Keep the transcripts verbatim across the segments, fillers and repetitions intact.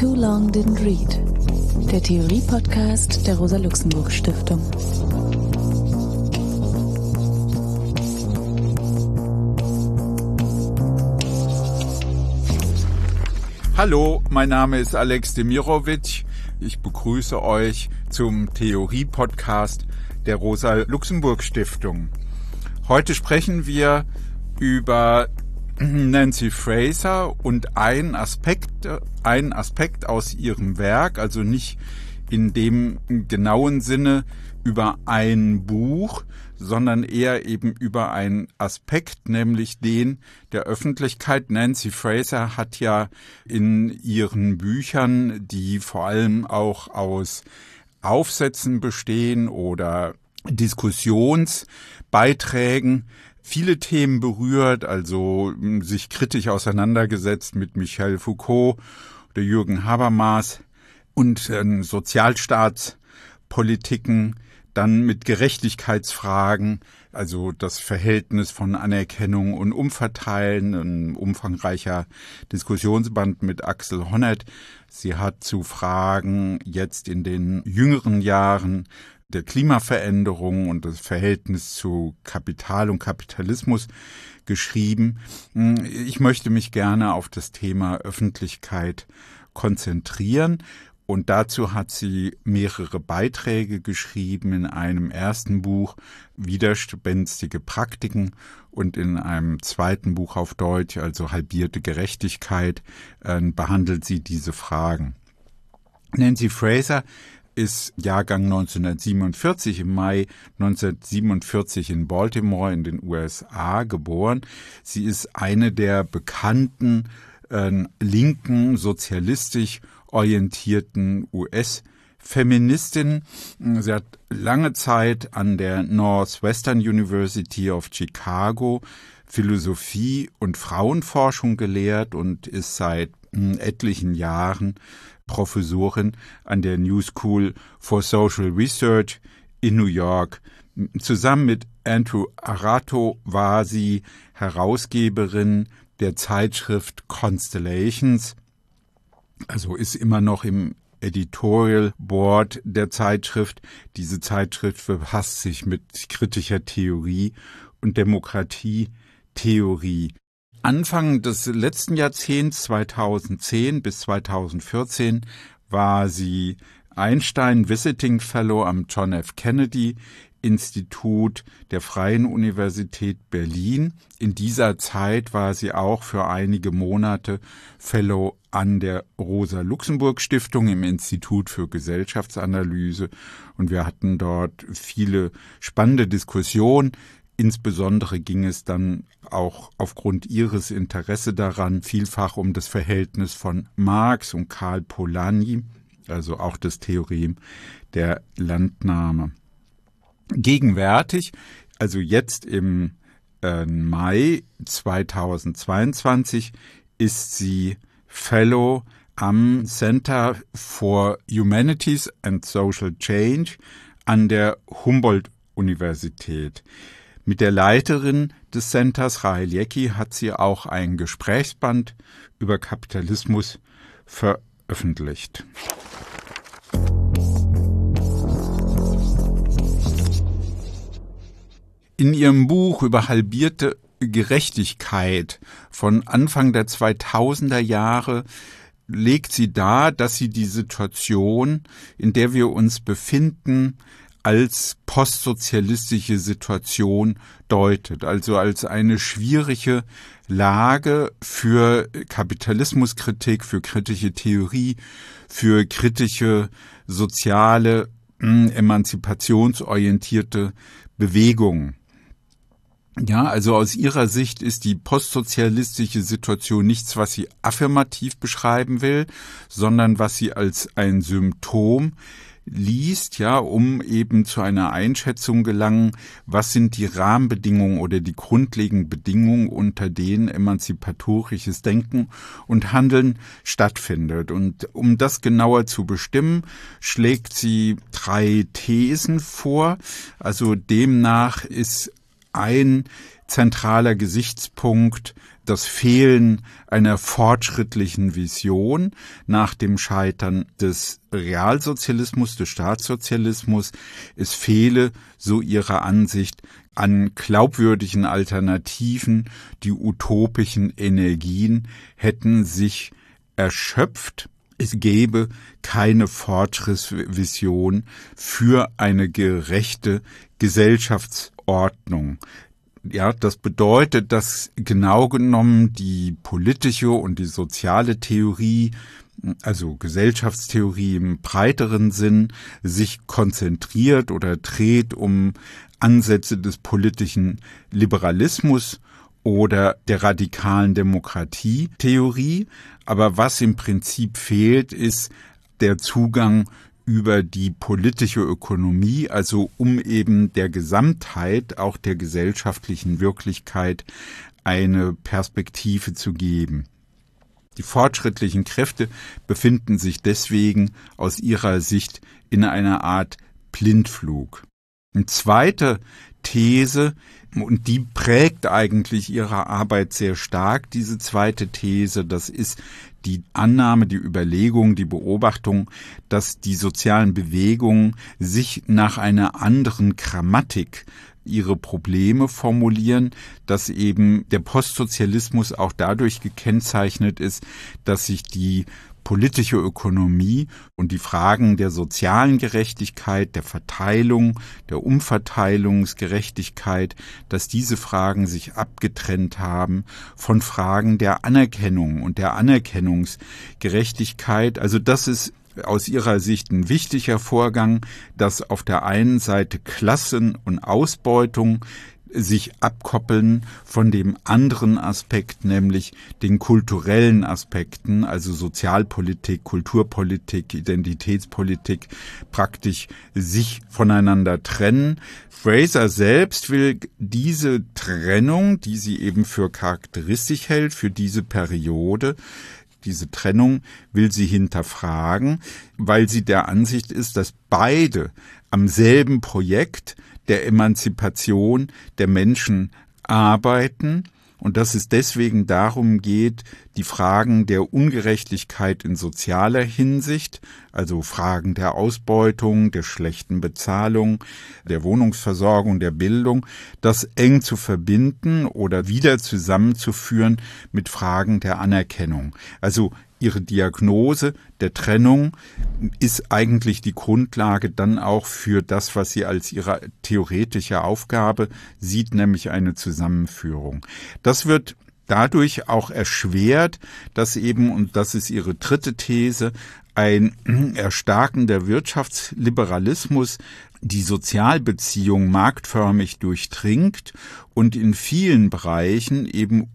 Too Long Didn't Read, der Theorie-Podcast der Rosa-Luxemburg-Stiftung. Hallo, mein Name ist Alex Demirovic. Ich begrüße euch zum Theorie-Podcast der Rosa-Luxemburg-Stiftung. Heute sprechen wir über Nancy Fraser und einen Aspekt, einen Aspekt aus ihrem Werk, also nicht in dem genauen Sinne über ein Buch, sondern eher eben über einen Aspekt, nämlich den der Öffentlichkeit. Nancy Fraser hat ja in ihren Büchern, die vor allem auch aus Aufsätzen bestehen oder Diskussionsbeiträgen, viele Themen berührt, also sich kritisch auseinandergesetzt mit Michel Foucault oder Jürgen Habermas und äh, Sozialstaatspolitiken, dann mit Gerechtigkeitsfragen, also das Verhältnis von Anerkennung und Umverteilen, ein umfangreicher Diskussionsband mit Axel Honneth. Sie hat zu Fragen jetzt in den jüngeren Jahren der Klimaveränderung und das Verhältnis zu Kapital und Kapitalismus geschrieben. Ich möchte mich gerne auf das Thema Öffentlichkeit konzentrieren. Und dazu hat sie mehrere Beiträge geschrieben, in einem ersten Buch Widerspenstige Praktiken und in einem zweiten Buch auf Deutsch, also Halbierte Gerechtigkeit, äh, behandelt sie diese Fragen. Nancy Fraser ist Jahrgang neunzehnhundertsiebenundvierzig, im Mai neunzehnhundertsiebenundvierzig in Baltimore in den U S A geboren. Sie ist eine der bekannten äh, linken, sozialistisch orientierten U S-Feministinnen. Sie hat lange Zeit an der Northwestern University of Chicago Philosophie und Frauenforschung gelehrt und ist seit äh, etlichen Jahren Professorin an der New School for Social Research in New York. Zusammen mit Andrew Arato war sie Herausgeberin der Zeitschrift Constellations, also ist immer noch im Editorial Board der Zeitschrift. Diese Zeitschrift befasst sich mit kritischer Theorie und Demokratietheorie. Anfang des letzten Jahrzehnts, zweitausendzehn bis zweitausendvierzehn, war sie Einstein Visiting Fellow am John F. Kennedy Institut der Freien Universität Berlin. In dieser Zeit war sie auch für einige Monate Fellow an der Rosa-Luxemburg-Stiftung im Institut für Gesellschaftsanalyse. Und wir hatten dort viele spannende Diskussionen. Insbesondere ging es dann auch aufgrund ihres Interesse daran vielfach um das Verhältnis von Marx und Karl Polanyi, also auch das Theorem der Landnahme. Gegenwärtig, also jetzt im äh, Mai zweitausendzweiundzwanzig, ist sie Fellow am Center for Humanities and Social Change an der Humboldt-Universität. Mit der Leiterin des Centers, Rahel Jecki, hat sie auch ein Gesprächsband über Kapitalismus veröffentlicht. In ihrem Buch über halbierte Gerechtigkeit von Anfang der zweitausender Jahre legt sie dar, dass sie die Situation, in der wir uns befinden, als postsozialistische Situation deutet, also als eine schwierige Lage für Kapitalismuskritik, für kritische Theorie, für kritische soziale, emanzipationsorientierte Bewegungen. Ja, also aus ihrer Sicht ist die postsozialistische Situation nichts, was sie affirmativ beschreiben will, sondern was sie als ein Symptom liest, ja, um eben zu einer Einschätzung gelangen, was sind die Rahmenbedingungen oder die grundlegenden Bedingungen, unter denen emanzipatorisches Denken und Handeln stattfindet. Und um das genauer zu bestimmen, schlägt sie drei Thesen vor. Also demnach ist ein zentraler Gesichtspunkt das Fehlen einer fortschrittlichen Vision nach dem Scheitern des Realsozialismus, des Staatssozialismus. Es fehle, so ihrer Ansicht, an glaubwürdigen Alternativen. Die utopischen Energien hätten sich erschöpft. Es gäbe keine Fortschrittsvision für eine gerechte Gesellschaftsordnung. Ja, das bedeutet, dass genau genommen die politische und die soziale Theorie, also Gesellschaftstheorie im breiteren Sinn, sich konzentriert oder dreht um Ansätze des politischen Liberalismus oder der radikalen Demokratietheorie. Aber was im Prinzip fehlt, ist der Zugang über die politische Ökonomie, also um eben der Gesamtheit, auch der gesellschaftlichen Wirklichkeit, eine Perspektive zu geben. Die fortschrittlichen Kräfte befinden sich deswegen aus ihrer Sicht in einer Art Blindflug. Eine zweite These, und die prägt eigentlich ihre Arbeit sehr stark, diese zweite These, das ist die Annahme, die Überlegung, die Beobachtung, dass die sozialen Bewegungen sich nach einer anderen Grammatik ihre Probleme formulieren, dass eben der Postsozialismus auch dadurch gekennzeichnet ist, dass sich die politische Ökonomie und die Fragen der sozialen Gerechtigkeit, der Verteilung, der Umverteilungsgerechtigkeit, dass diese Fragen sich abgetrennt haben von Fragen der Anerkennung und der Anerkennungsgerechtigkeit. Also das ist aus ihrer Sicht ein wichtiger Vorgang, dass auf der einen Seite Klassen und Ausbeutung sich abkoppeln von dem anderen Aspekt, nämlich den kulturellen Aspekten, also Sozialpolitik, Kulturpolitik, Identitätspolitik, praktisch sich voneinander trennen. Fraser selbst will diese Trennung, die sie eben für charakteristisch hält, für diese Periode, diese Trennung will sie hinterfragen, weil sie der Ansicht ist, dass beide am selben Projekt der Emanzipation der Menschen arbeiten und dass es deswegen darum geht, die Fragen der Ungerechtigkeit in sozialer Hinsicht, also Fragen der Ausbeutung, der schlechten Bezahlung, der Wohnungsversorgung, der Bildung, das eng zu verbinden oder wieder zusammenzuführen mit Fragen der Anerkennung. Also ihre Diagnose der Trennung ist eigentlich die Grundlage dann auch für das, was sie als ihre theoretische Aufgabe sieht, nämlich eine Zusammenführung. Das wird dadurch auch erschwert, dass eben, und das ist ihre dritte These, ein Erstarken der Wirtschaftsliberalismus die Sozialbeziehung marktförmig durchdringt und in vielen Bereichen eben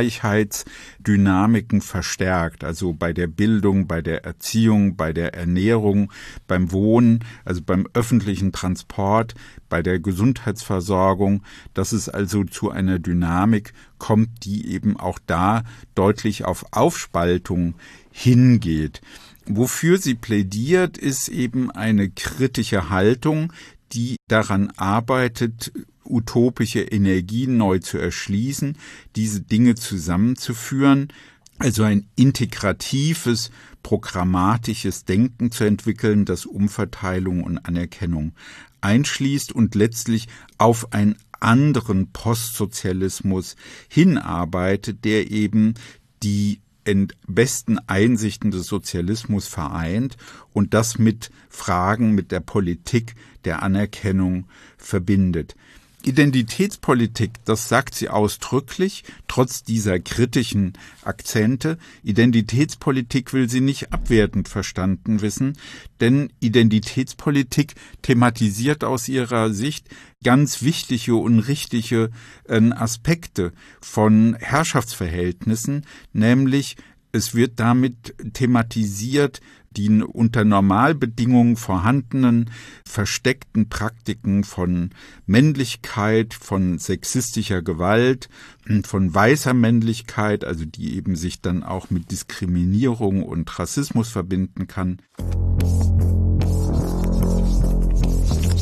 Ungleichheitsdynamiken verstärkt, also bei der Bildung, bei der Erziehung, bei der Ernährung, beim Wohnen, also beim öffentlichen Transport, bei der Gesundheitsversorgung, dass es also zu einer Dynamik kommt, die eben auch da deutlich auf Aufspaltung hingeht. Wofür sie plädiert, ist eben eine kritische Haltung, die daran arbeitet, utopische Energien neu zu erschließen, diese Dinge zusammenzuführen, also ein integratives, programmatisches Denken zu entwickeln, das Umverteilung und Anerkennung einschließt und letztlich auf einen anderen Postsozialismus hinarbeitet, der eben die besten Einsichten des Sozialismus vereint und das mit Fragen, mit der Politik der Anerkennung verbindet. Identitätspolitik, das sagt sie ausdrücklich, trotz dieser kritischen Akzente. Identitätspolitik will sie nicht abwertend verstanden wissen, denn Identitätspolitik thematisiert aus ihrer Sicht ganz wichtige und richtige äh, Aspekte von Herrschaftsverhältnissen, nämlich es wird damit thematisiert, die unter Normalbedingungen vorhandenen versteckten Praktiken von Männlichkeit, von sexistischer Gewalt, von weißer Männlichkeit, also die eben sich dann auch mit Diskriminierung und Rassismus verbinden kann.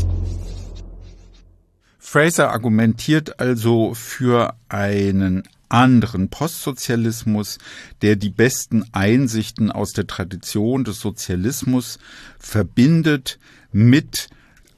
Fraser argumentiert also für einen anderen Postsozialismus, der die besten Einsichten aus der Tradition des Sozialismus verbindet mit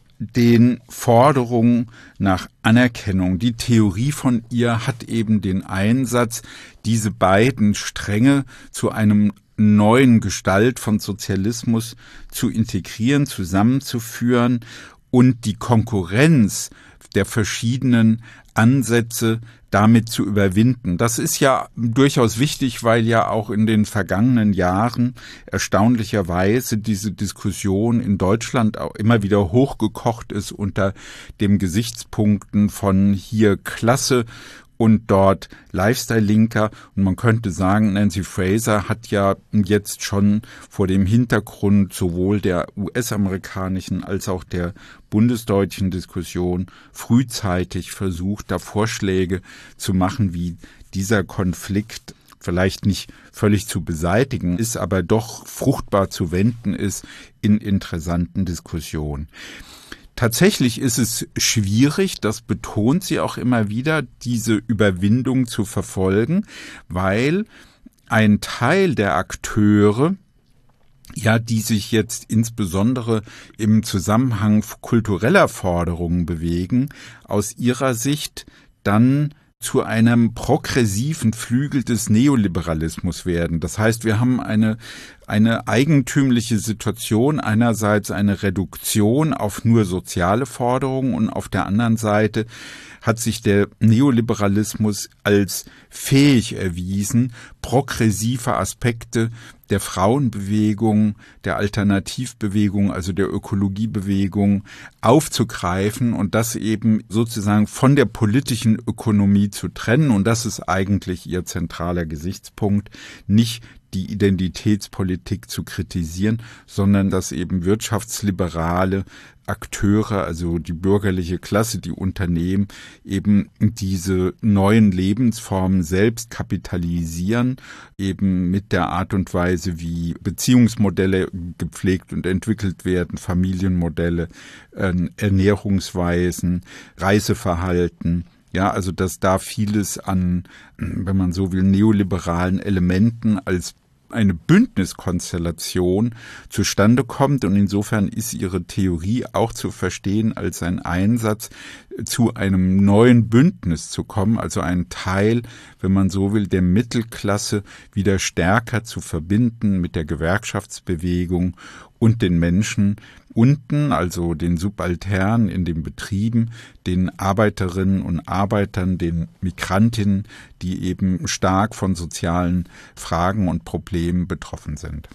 den Forderungen nach Anerkennung. Die Theorie von ihr hat eben den Einsatz, diese beiden Stränge zu einem neuen Gestalt von Sozialismus zu integrieren, zusammenzuführen und die Konkurrenz der verschiedenen Ansätze damit zu überwinden. Das ist ja durchaus wichtig, weil ja auch in den vergangenen Jahren erstaunlicherweise diese Diskussion in Deutschland auch immer wieder hochgekocht ist unter dem Gesichtspunkten von hier Klasse und dort Lifestyle-Linker. Und man könnte sagen, Nancy Fraser hat ja jetzt schon vor dem Hintergrund sowohl der U S-amerikanischen als auch der bundesdeutschen Diskussion frühzeitig versucht, da Vorschläge zu machen, wie dieser Konflikt vielleicht nicht völlig zu beseitigen ist, aber doch fruchtbar zu wenden ist in interessanten Diskussionen. Tatsächlich ist es schwierig, das betont sie auch immer wieder, diese Überwindung zu verfolgen, weil ein Teil der Akteure, ja, die sich jetzt insbesondere im Zusammenhang kultureller Forderungen bewegen, aus ihrer Sicht dann zu einem progressiven Flügel des Neoliberalismus werden. Das heißt, wir haben eine eine eigentümliche Situation, einerseits eine Reduktion auf nur soziale Forderungen und auf der anderen Seite hat sich der Neoliberalismus als fähig erwiesen, progressive Aspekte der Frauenbewegung, der Alternativbewegung, also der Ökologiebewegung aufzugreifen und das eben sozusagen von der politischen Ökonomie zu trennen. Und das ist eigentlich ihr zentraler Gesichtspunkt, nicht die Identitätspolitik zu kritisieren, sondern dass eben wirtschaftsliberale Akteure, also die bürgerliche Klasse, die Unternehmen, eben diese neuen Lebensformen selbst kapitalisieren, eben mit der Art und Weise, wie Beziehungsmodelle gepflegt und entwickelt werden, Familienmodelle, Ernährungsweisen, Reiseverhalten. Ja, also dass da vieles an, wenn man so will, neoliberalen Elementen als eine Bündniskonstellation zustande kommt und insofern ist ihre Theorie auch zu verstehen als ein Einsatz, zu einem neuen Bündnis zu kommen, also einen Teil, wenn man so will, der Mittelklasse wieder stärker zu verbinden mit der Gewerkschaftsbewegung und den Menschen unten, also den Subalternen in den Betrieben, den Arbeiterinnen und Arbeitern, den Migrantinnen, die eben stark von sozialen Fragen und Problemen betroffen sind.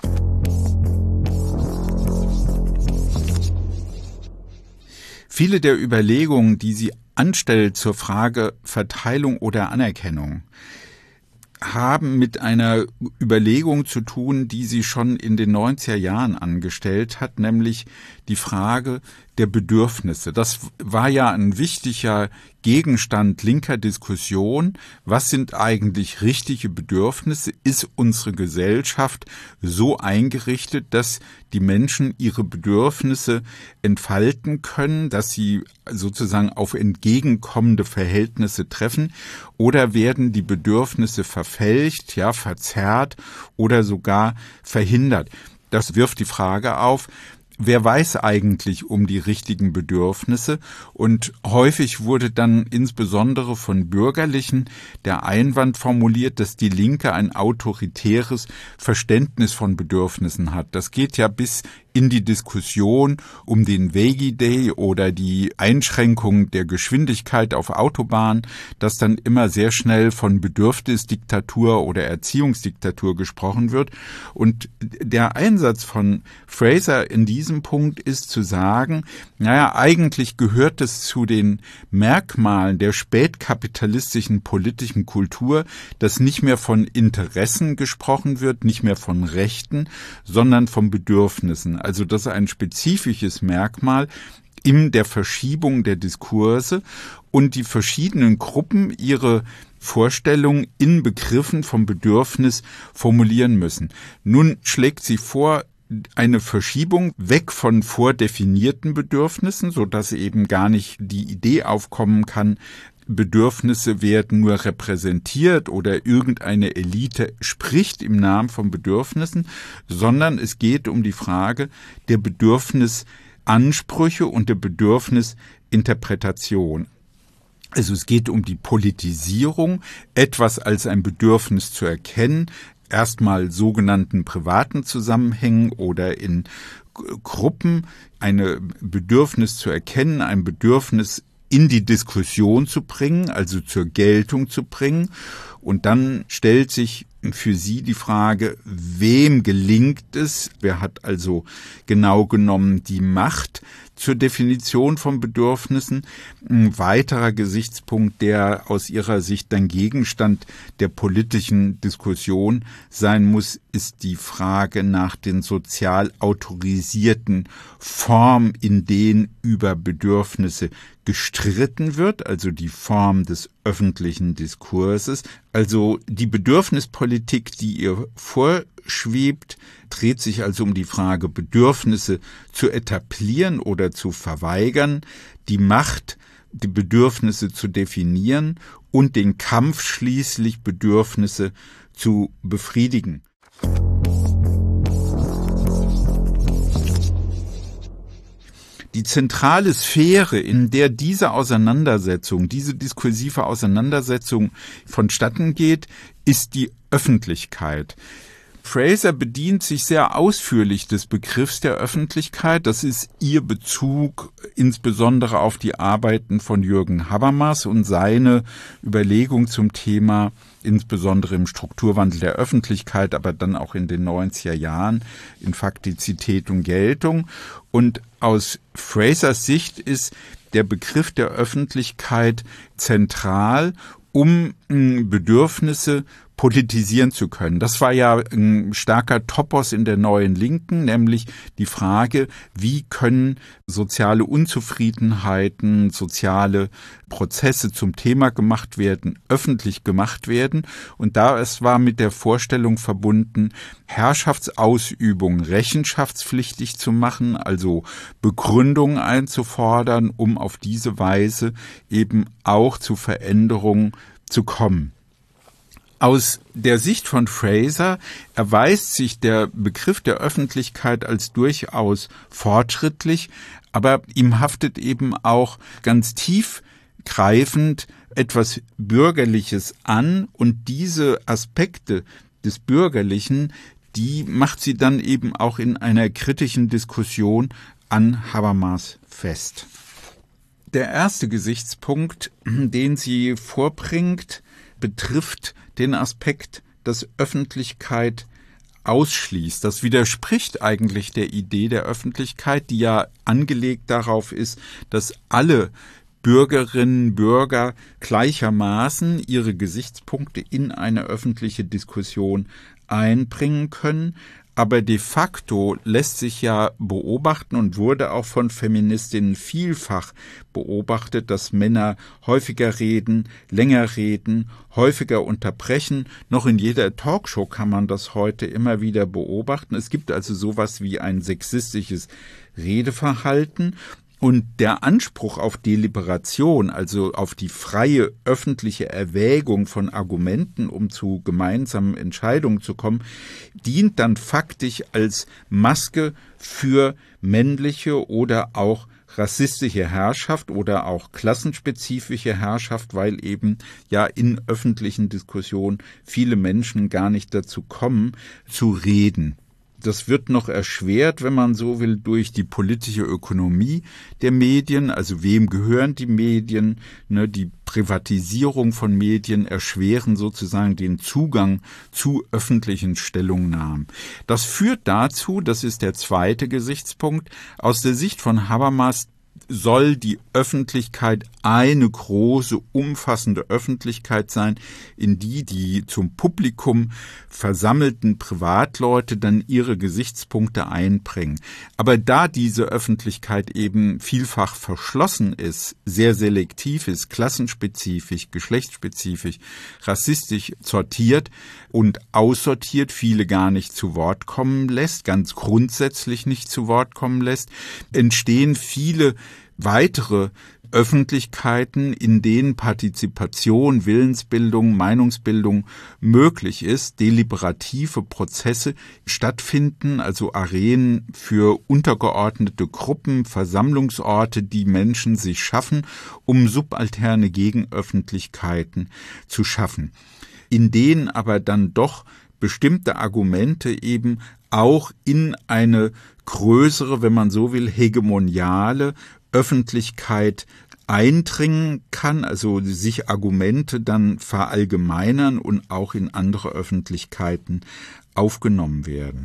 Viele der Überlegungen, die sie anstellt zur Frage Verteilung oder Anerkennung, haben mit einer Überlegung zu tun, die sie schon in den neunziger Jahren angestellt hat, nämlich die Frage der Bedürfnisse. Das war ja ein wichtiger Gegenstand linker Diskussion. Was sind eigentlich richtige Bedürfnisse? Ist unsere Gesellschaft so eingerichtet, dass die Menschen ihre Bedürfnisse entfalten können, dass sie sozusagen auf entgegenkommende Verhältnisse treffen? Oder werden die Bedürfnisse verfälscht, ja, verzerrt oder sogar verhindert? Das wirft die Frage auf, wer weiß eigentlich um die richtigen Bedürfnisse? Und häufig wurde dann insbesondere von Bürgerlichen der Einwand formuliert, dass die Linke ein autoritäres Verständnis von Bedürfnissen hat. Das geht ja bis in die Diskussion um den Veggie Day oder die Einschränkung der Geschwindigkeit auf Autobahnen, dass dann immer sehr schnell von Bedürfnisdiktatur oder Erziehungsdiktatur gesprochen wird. Und der Einsatz von Fraser in diesem Punkt ist zu sagen, naja, eigentlich gehört es zu den Merkmalen der spätkapitalistischen politischen Kultur, dass nicht mehr von Interessen gesprochen wird, nicht mehr von Rechten, sondern von Bedürfnissen. Also das ist ein spezifisches Merkmal in der Verschiebung der Diskurse und die verschiedenen Gruppen ihre Vorstellungen in Begriffen vom Bedürfnis formulieren müssen. Nun schlägt sie vor, eine Verschiebung weg von vordefinierten Bedürfnissen, so dass eben gar nicht die Idee aufkommen kann, Bedürfnisse werden nur repräsentiert oder irgendeine Elite spricht im Namen von Bedürfnissen, sondern es geht um die Frage der Bedürfnisansprüche und der Bedürfnisinterpretation. Also es geht um die Politisierung, etwas als ein Bedürfnis zu erkennen, erstmal sogenannten privaten Zusammenhängen oder in Gruppen, ein Bedürfnis zu erkennen, ein Bedürfnis in die Diskussion zu bringen, also zur Geltung zu bringen. Und dann stellt sich für sie die Frage, wem gelingt es? Wer hat also genau genommen die Macht zur Definition von Bedürfnissen? Ein weiterer Gesichtspunkt, der aus ihrer Sicht dann Gegenstand der politischen Diskussion sein muss, ist die Frage nach den sozial autorisierten Formen, in denen über Bedürfnisse gestritten wird, also die Form des öffentlichen Diskurses. Also die Bedürfnispolitik, die ihr vorschwebt, dreht sich also um die Frage, Bedürfnisse zu etablieren oder zu verweigern, die Macht, die Bedürfnisse zu definieren und den Kampf schließlich, Bedürfnisse zu befriedigen. Die zentrale Sphäre, in der diese Auseinandersetzung, diese diskursive Auseinandersetzung vonstatten geht, ist die Öffentlichkeit. Fraser bedient sich sehr ausführlich des Begriffs der Öffentlichkeit. Das ist ihr Bezug insbesondere auf die Arbeiten von Jürgen Habermas und seine Überlegung zum Thema, insbesondere im Strukturwandel der Öffentlichkeit, aber dann auch in den neunziger Jahren in Faktizität und Geltung. Und aus Frasers Sicht ist der Begriff der Öffentlichkeit zentral, um Bedürfnisse politisieren zu können. Das war ja ein starker Topos in der Neuen Linken, nämlich die Frage, wie können soziale Unzufriedenheiten, soziale Prozesse zum Thema gemacht werden, öffentlich gemacht werden. Und da es war mit der Vorstellung verbunden, Herrschaftsausübung rechenschaftspflichtig zu machen, also Begründungen einzufordern, um auf diese Weise eben auch zu Veränderungen zu kommen. Aus der Sicht von Fraser erweist sich der Begriff der Öffentlichkeit als durchaus fortschrittlich, aber ihm haftet eben auch ganz tiefgreifend etwas Bürgerliches an, und diese Aspekte des Bürgerlichen, die macht sie dann eben auch in einer kritischen Diskussion an Habermas fest. Der erste Gesichtspunkt, den sie vorbringt, betrifft den Aspekt, dass Öffentlichkeit ausschließt. Das widerspricht eigentlich der Idee der Öffentlichkeit, die ja angelegt darauf ist, dass alle Bürgerinnen, Bürger gleichermaßen ihre Gesichtspunkte in eine öffentliche Diskussion einbringen können. Aber de facto lässt sich ja beobachten und wurde auch von Feministinnen vielfach beobachtet, dass Männer häufiger reden, länger reden, häufiger unterbrechen. Noch in jeder Talkshow kann man das heute immer wieder beobachten. Es gibt also sowas wie ein sexistisches Redeverhalten. Und der Anspruch auf Deliberation, also auf die freie öffentliche Erwägung von Argumenten, um zu gemeinsamen Entscheidungen zu kommen, dient dann faktisch als Maske für männliche oder auch rassistische Herrschaft oder auch klassenspezifische Herrschaft, weil eben ja in öffentlichen Diskussionen viele Menschen gar nicht dazu kommen, zu reden. Das wird noch erschwert, wenn man so will, durch die politische Ökonomie der Medien. Also wem gehören die Medien? Ne, die Privatisierung von Medien erschweren sozusagen den Zugang zu öffentlichen Stellungnahmen. Das führt dazu, das ist der zweite Gesichtspunkt, aus der Sicht von Habermas soll die Öffentlichkeit eine große, umfassende Öffentlichkeit sein, in die die zum Publikum versammelten Privatleute dann ihre Gesichtspunkte einbringen. Aber da diese Öffentlichkeit eben vielfach verschlossen ist, sehr selektiv ist, klassenspezifisch, geschlechtsspezifisch, rassistisch sortiert und aussortiert, viele gar nicht zu Wort kommen lässt, ganz grundsätzlich nicht zu Wort kommen lässt, entstehen viele weitere Öffentlichkeiten, in denen Partizipation, Willensbildung, Meinungsbildung möglich ist, deliberative Prozesse stattfinden, also Arenen für untergeordnete Gruppen, Versammlungsorte, die Menschen sich schaffen, um subalterne Gegenöffentlichkeiten zu schaffen, in denen aber dann doch bestimmte Argumente eben auch in eine größere, wenn man so will, hegemoniale Öffentlichkeit eindringen kann, also sich Argumente dann verallgemeinern und auch in andere Öffentlichkeiten aufgenommen werden.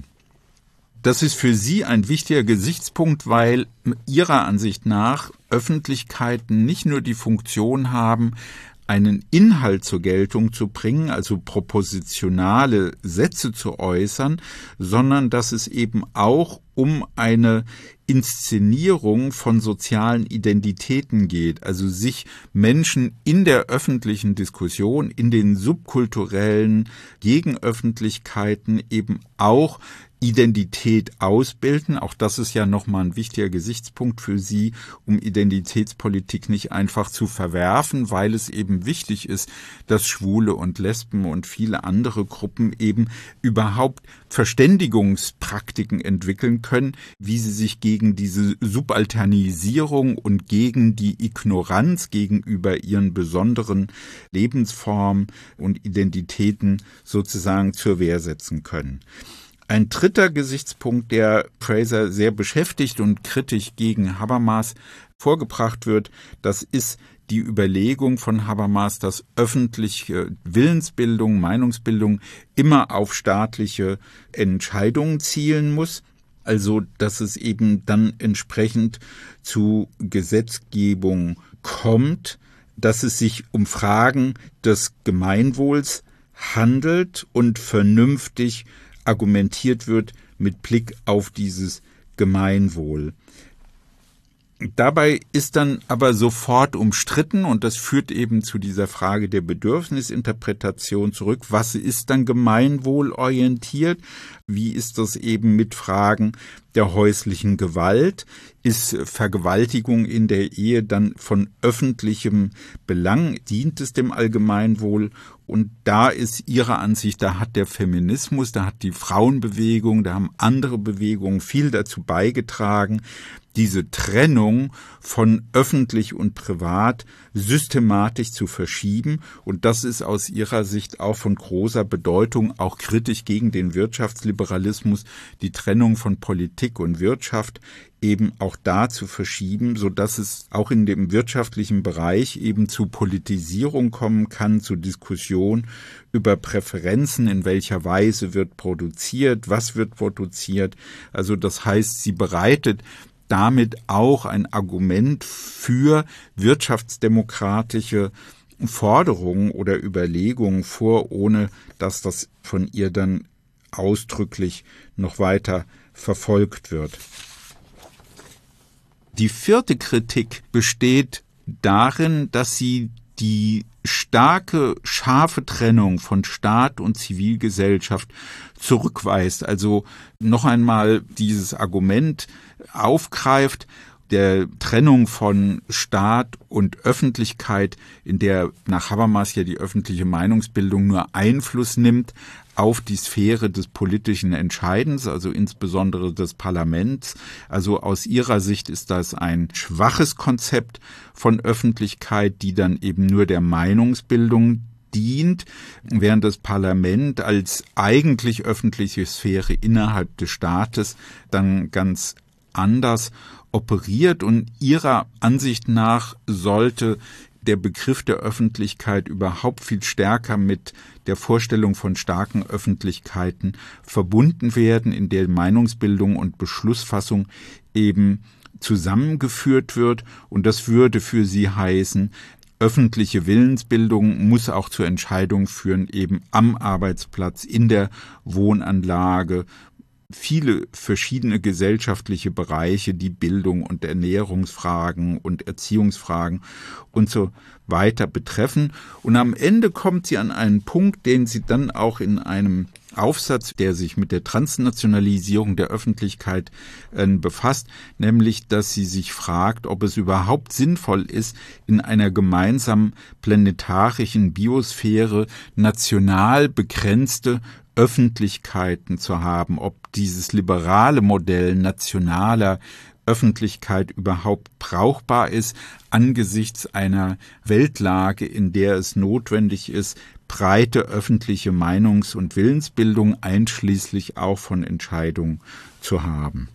Das ist für sie ein wichtiger Gesichtspunkt, weil ihrer Ansicht nach Öffentlichkeiten nicht nur die Funktion haben, einen Inhalt zur Geltung zu bringen, also propositionale Sätze zu äußern, sondern dass es eben auch um eine Inszenierung von sozialen Identitäten geht, also sich Menschen in der öffentlichen Diskussion, in den subkulturellen Gegenöffentlichkeiten eben auch Identität ausbilden. Auch das ist ja nochmal ein wichtiger Gesichtspunkt für sie, um Identitätspolitik nicht einfach zu verwerfen, weil es eben wichtig ist, dass Schwule und Lesben und viele andere Gruppen eben überhaupt Verständigungspraktiken entwickeln können, wie sie sich gegen diese Subalternisierung und gegen die Ignoranz gegenüber ihren besonderen Lebensformen und Identitäten sozusagen zur Wehr setzen können. Ein dritter Gesichtspunkt, der Fraser sehr beschäftigt und kritisch gegen Habermas vorgebracht wird, das ist die Überlegung von Habermas, dass öffentliche Willensbildung, Meinungsbildung immer auf staatliche Entscheidungen zielen muss. Also, dass es eben dann entsprechend zu Gesetzgebung kommt, dass es sich um Fragen des Gemeinwohls handelt und vernünftig argumentiert wird mit Blick auf dieses Gemeinwohl. Dabei ist dann aber sofort umstritten, und das führt eben zu dieser Frage der Bedürfnisinterpretation zurück. Was ist dann gemeinwohlorientiert? Wie ist das eben mit Fragen der häuslichen Gewalt? Ist Vergewaltigung in der Ehe dann von öffentlichem Belang? Dient es dem Allgemeinwohl? Und da ist ihrer Ansicht, da hat der Feminismus, da hat die Frauenbewegung, da haben andere Bewegungen viel dazu beigetragen, diese Trennung von öffentlich und privat systematisch zu verschieben. Und das ist aus ihrer Sicht auch von großer Bedeutung, auch kritisch gegen den Wirtschaftsliberalismus, die Trennung von Politik und Wirtschaft eben auch da zu verschieben, sodass es auch in dem wirtschaftlichen Bereich eben zu Politisierung kommen kann, zu Diskussion über Präferenzen, in welcher Weise wird produziert, was wird produziert. Also das heißt, sie bereitet damit auch ein Argument für wirtschaftsdemokratische Forderungen oder Überlegungen vor, ohne dass das von ihr dann ausdrücklich noch weiter verfolgt wird. Die vierte Kritik besteht darin, dass sie die starke, scharfe Trennung von Staat und Zivilgesellschaft zurückweist. Also noch einmal dieses Argument aufgreift, der Trennung von Staat und Öffentlichkeit, in der nach Habermas ja die öffentliche Meinungsbildung nur Einfluss nimmt auf die Sphäre des politischen Entscheidens, also insbesondere des Parlaments. Also aus ihrer Sicht ist das ein schwaches Konzept von Öffentlichkeit, die dann eben nur der Meinungsbildung dient, während das Parlament als eigentlich öffentliche Sphäre innerhalb des Staates dann ganz anders operiert, und ihrer Ansicht nach sollte der Begriff der Öffentlichkeit überhaupt viel stärker mit der Vorstellung von starken Öffentlichkeiten verbunden werden, in der Meinungsbildung und Beschlussfassung eben zusammengeführt wird. Und das würde für sie heißen, öffentliche Willensbildung muss auch zur Entscheidung führen, eben am Arbeitsplatz, in der Wohnanlage, viele verschiedene gesellschaftliche Bereiche, die Bildung und Ernährungsfragen und Erziehungsfragen und so weiter betreffen. Und am Ende kommt sie an einen Punkt, den sie dann auch in einem Aufsatz, der sich mit der Transnationalisierung der Öffentlichkeit äh, befasst, nämlich, dass sie sich fragt, ob es überhaupt sinnvoll ist, in einer gemeinsamen planetarischen Biosphäre national begrenzte Öffentlichkeiten zu haben, ob dieses liberale Modell nationaler Öffentlichkeit überhaupt brauchbar ist angesichts einer Weltlage, in der es notwendig ist, breite öffentliche Meinungs- und Willensbildung einschließlich auch von Entscheidungen zu haben.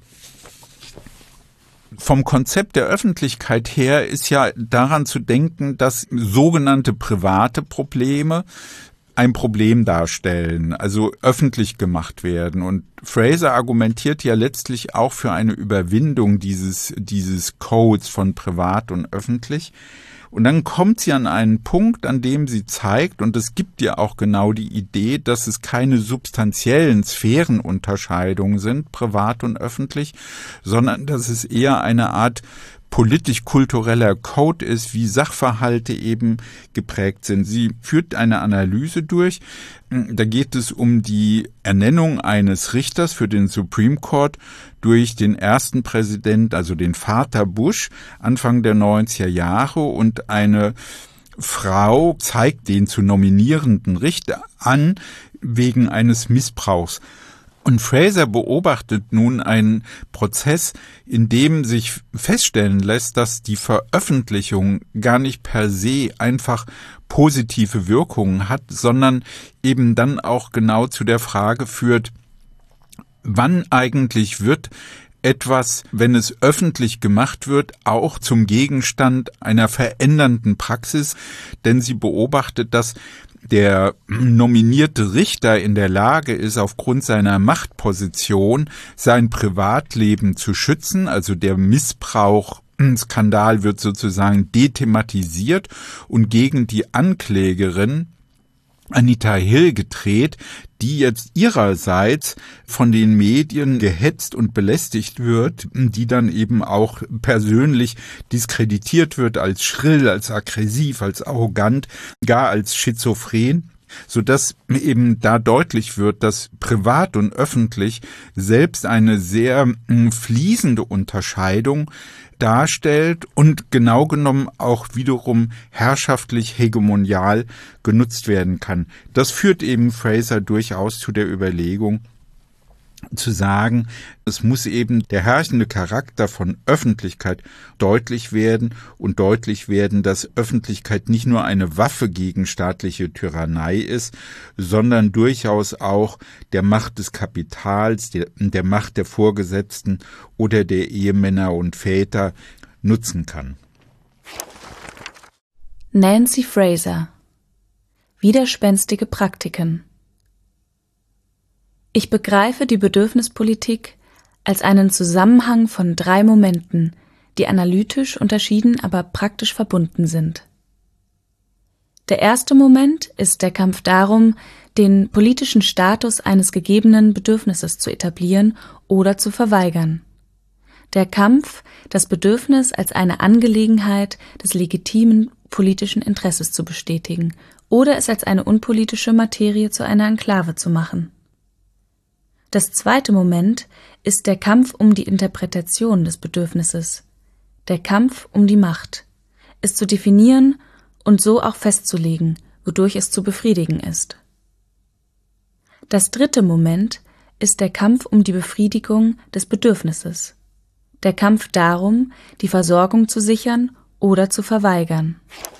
Vom Konzept der Öffentlichkeit her ist ja daran zu denken, dass sogenannte private Probleme ein Problem darstellen, also öffentlich gemacht werden. Und Fraser argumentiert ja letztlich auch für eine Überwindung dieses, dieses Codes von privat und öffentlich. Und dann kommt sie an einen Punkt, an dem sie zeigt, und es gibt ja auch genau die Idee, dass es keine substanziellen Sphärenunterscheidungen sind, privat und öffentlich, sondern dass es eher eine Art politisch-kultureller Code ist, wie Sachverhalte eben geprägt sind. Sie führt eine Analyse durch. Da geht es um die Ernennung eines Richters für den Supreme Court durch den ersten Präsident, also den Vater Bush, Anfang der neunziger Jahre, und eine Frau zeigt den zu nominierenden Richter an wegen eines Missbrauchs. Und Fraser beobachtet nun einen Prozess, in dem sich feststellen lässt, dass die Veröffentlichung gar nicht per se einfach positive Wirkungen hat, sondern eben dann auch genau zu der Frage führt, wann eigentlich wird etwas, wenn es öffentlich gemacht wird, auch zum Gegenstand einer verändernden Praxis, denn sie beobachtet, dass der nominierte Richter in der Lage ist, aufgrund seiner Machtposition sein Privatleben zu schützen, also der Missbrauchskandal wird sozusagen dethematisiert und gegen die Anklägerin Anita Hill gedreht, die jetzt ihrerseits von den Medien gehetzt und belästigt wird, die dann eben auch persönlich diskreditiert wird als schrill, als aggressiv, als arrogant, gar als schizophren, sodass eben da deutlich wird, dass privat und öffentlich selbst eine sehr fließende Unterscheidung darstellt und genau genommen auch wiederum herrschaftlich hegemonial genutzt werden kann. Das führt eben Fraser durchaus zu der Überlegung, zu sagen, es muss eben der herrschende Charakter von Öffentlichkeit deutlich werden und deutlich werden, dass Öffentlichkeit nicht nur eine Waffe gegen staatliche Tyrannei ist, sondern durchaus auch der Macht des Kapitals, der, der Macht der Vorgesetzten oder der Ehemänner und Väter nutzen kann. Nancy Fraser: Widerspenstige Praktiken. Ich begreife die Bedürfnispolitik als einen Zusammenhang von drei Momenten, die analytisch unterschieden, aber praktisch verbunden sind. Der erste Moment ist der Kampf darum, den politischen Status eines gegebenen Bedürfnisses zu etablieren oder zu verweigern. Der Kampf, das Bedürfnis als eine Angelegenheit des legitimen politischen Interesses zu bestätigen oder es als eine unpolitische Materie zu einer Enklave zu machen. Das zweite Moment ist der Kampf um die Interpretation des Bedürfnisses, der Kampf um die Macht, es zu definieren und so auch festzulegen, wodurch es zu befriedigen ist. Das dritte Moment ist der Kampf um die Befriedigung des Bedürfnisses, der Kampf darum, die Versorgung zu sichern oder zu verweigern.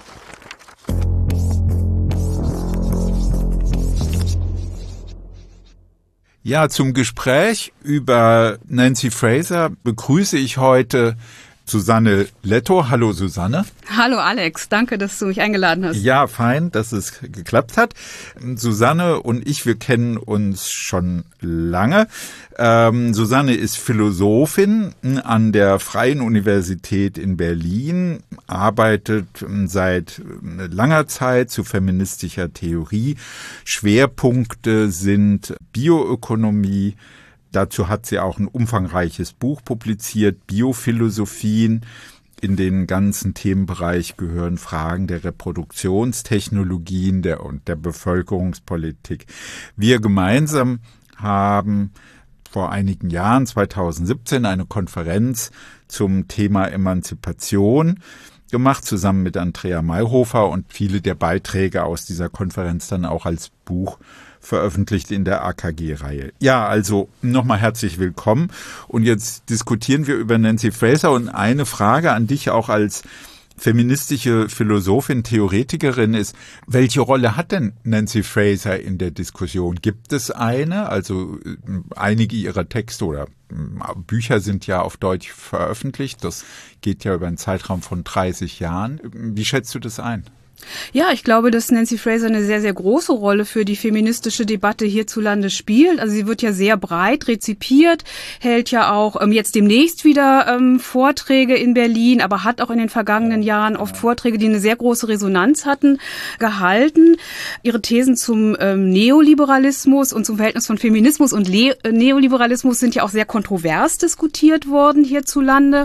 Ja, zum Gespräch über Nancy Fraser begrüße ich heute Susanne Lettow. Hallo Susanne. Hallo Alex, danke, dass du mich eingeladen hast. Ja, fein, dass es geklappt hat. Susanne und ich, wir kennen uns schon lange. Ähm, Susanne ist Philosophin an der Freien Universität in Berlin, arbeitet seit langer Zeit zu feministischer Theorie. Schwerpunkte sind Bioökonomie. Dazu hat sie auch ein umfangreiches Buch publiziert, Biophilosophien, in den ganzen Themenbereich gehören Fragen der Reproduktionstechnologien der und der Bevölkerungspolitik. Wir gemeinsam haben vor einigen Jahren, zweitausendsiebzehn, eine Konferenz zum Thema Emanzipation gemacht, zusammen mit Andrea Mayhofer, und viele der Beiträge aus dieser Konferenz dann auch als Buch veröffentlicht in der A K G-Reihe. Ja, also nochmal herzlich willkommen. Und jetzt diskutieren wir über Nancy Fraser, und eine Frage an dich auch als feministische Philosophin, Theoretikerin ist: Welche Rolle hat denn Nancy Fraser in der Diskussion? Gibt es eine? Also einige ihrer Texte oder Bücher sind ja auf Deutsch veröffentlicht. Das geht ja über einen Zeitraum von dreißig Jahren. Wie schätzt du das ein? Ja, ich glaube, dass Nancy Fraser eine sehr, sehr große Rolle für die feministische Debatte hierzulande spielt. Also sie wird ja sehr breit rezipiert, hält ja auch ähm, jetzt demnächst wieder ähm, Vorträge in Berlin, aber hat auch in den vergangenen Jahren oft Vorträge, die eine sehr große Resonanz hatten, gehalten. Ihre Thesen zum ähm, Neoliberalismus und zum Verhältnis von Feminismus und Le- äh, Neoliberalismus sind ja auch sehr kontrovers diskutiert worden hierzulande.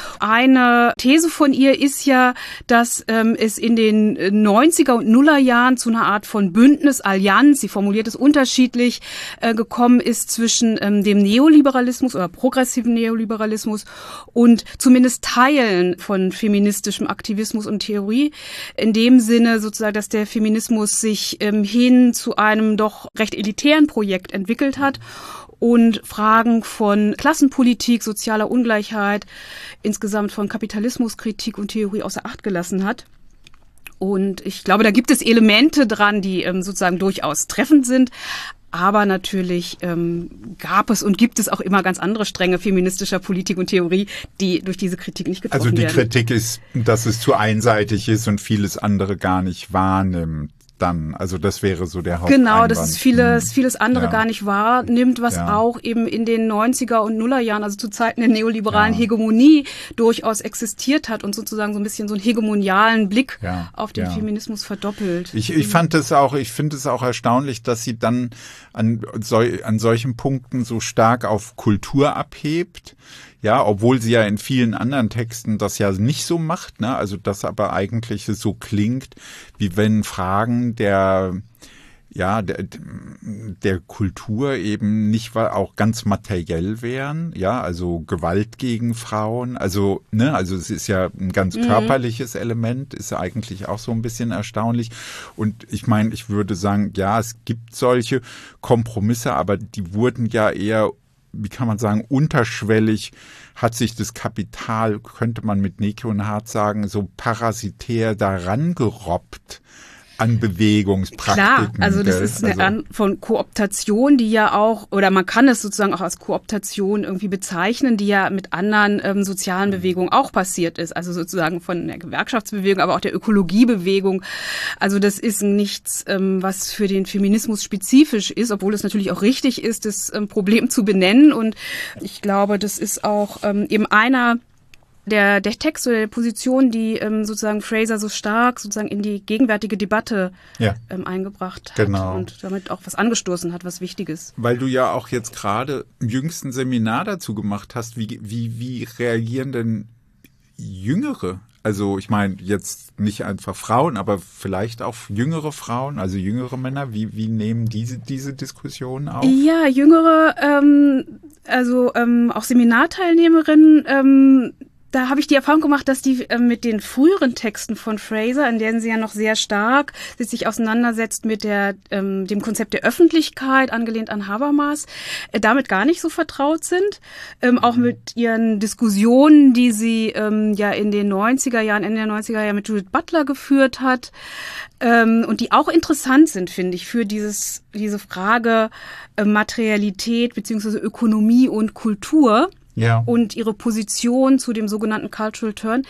Eine These von ihr ist ja, dass ähm, es in den neunziger und Nullerjahren zu einer Art von Bündnis, Allianz, sie formuliert es unterschiedlich, äh, gekommen ist zwischen ähm, dem Neoliberalismus oder progressiven Neoliberalismus und zumindest Teilen von feministischem Aktivismus und Theorie. In dem Sinne sozusagen, dass der Feminismus sich ähm, hin zu einem doch recht elitären Projekt entwickelt hat und Fragen von Klassenpolitik, sozialer Ungleichheit, insgesamt von Kapitalismuskritik und Theorie außer Acht gelassen hat. Und ich glaube, da gibt es Elemente dran, die ähm, sozusagen durchaus treffend sind. Aber natürlich ähm, gab es und gibt es auch immer ganz andere Stränge feministischer Politik und Theorie, die durch diese Kritik nicht getroffen werden. Also die werden. Kritik ist, dass es zu einseitig ist und vieles andere gar nicht wahrnimmt. Dann, also das wäre so der Haupteinwand. Genau, dass es vieles, vieles andere ja. gar nicht wahrnimmt, was ja. auch eben in den neunziger und Nullerjahren, also zu Zeiten der neoliberalen ja. Hegemonie durchaus existiert hat und sozusagen so ein bisschen so einen hegemonialen Blick ja. auf den ja. Feminismus verdoppelt. Ich, ich fand es auch, ich finde es auch erstaunlich, dass sie dann an, sol, an solchen Punkten so stark auf Kultur abhebt. Ja, obwohl sie ja in vielen anderen Texten das ja nicht so macht, ne? Also das aber eigentlich so klingt, wie wenn Fragen der, ja, der, der Kultur eben nicht auch ganz materiell wären, ja, also Gewalt gegen Frauen, also, ne, also es ist ja ein ganz mhm. körperliches Element, ist ja eigentlich auch so ein bisschen erstaunlich. Und ich meine, ich würde sagen, ja, es gibt solche Kompromisse, aber die wurden ja eher, wie kann man sagen, unterschwellig hat sich das Kapital, könnte man mit Necke und Hart sagen, so parasitär daran gerobbt an Bewegungspraktiken. Klar, also das ist eine Art von Kooptation, die ja auch, oder man kann es sozusagen auch als Kooptation irgendwie bezeichnen, die ja mit anderen ähm, sozialen Bewegungen auch passiert ist. Also sozusagen von der Gewerkschaftsbewegung, aber auch der Ökologiebewegung. Also das ist nichts, ähm, was für den Feminismus spezifisch ist, obwohl es natürlich auch richtig ist, das ähm, Problem zu benennen. Und ich glaube, das ist auch ähm, eben einer Der, der Text oder der Position, die ähm, sozusagen Fraser so stark sozusagen in die gegenwärtige Debatte ja. ähm, eingebracht hat genau. und damit auch was angestoßen hat, was Wichtiges. Weil du ja auch jetzt gerade im jüngsten Seminar dazu gemacht hast, wie, wie, wie reagieren denn Jüngere? Also ich meine jetzt nicht einfach Frauen, aber vielleicht auch jüngere Frauen, also jüngere Männer. Wie, wie nehmen diese, diese Diskussionen auf? Ja, jüngere, ähm, also ähm, auch Seminarteilnehmerinnen, ähm, da habe ich die Erfahrung gemacht, dass die äh, mit den früheren Texten von Fraser, in denen sie ja noch sehr stark sich auseinandersetzt mit der ähm, dem Konzept der Öffentlichkeit, angelehnt an Habermas, äh, damit gar nicht so vertraut sind. Ähm, auch mit ihren Diskussionen, die sie ähm, ja in den neunziger Jahren, Ende der neunziger Jahre mit Judith Butler geführt hat, ähm, und die auch interessant sind, finde ich, für dieses diese Frage äh, Materialität beziehungsweise Ökonomie und Kultur. Ja. Und ihre Position zu dem sogenannten Cultural Turn,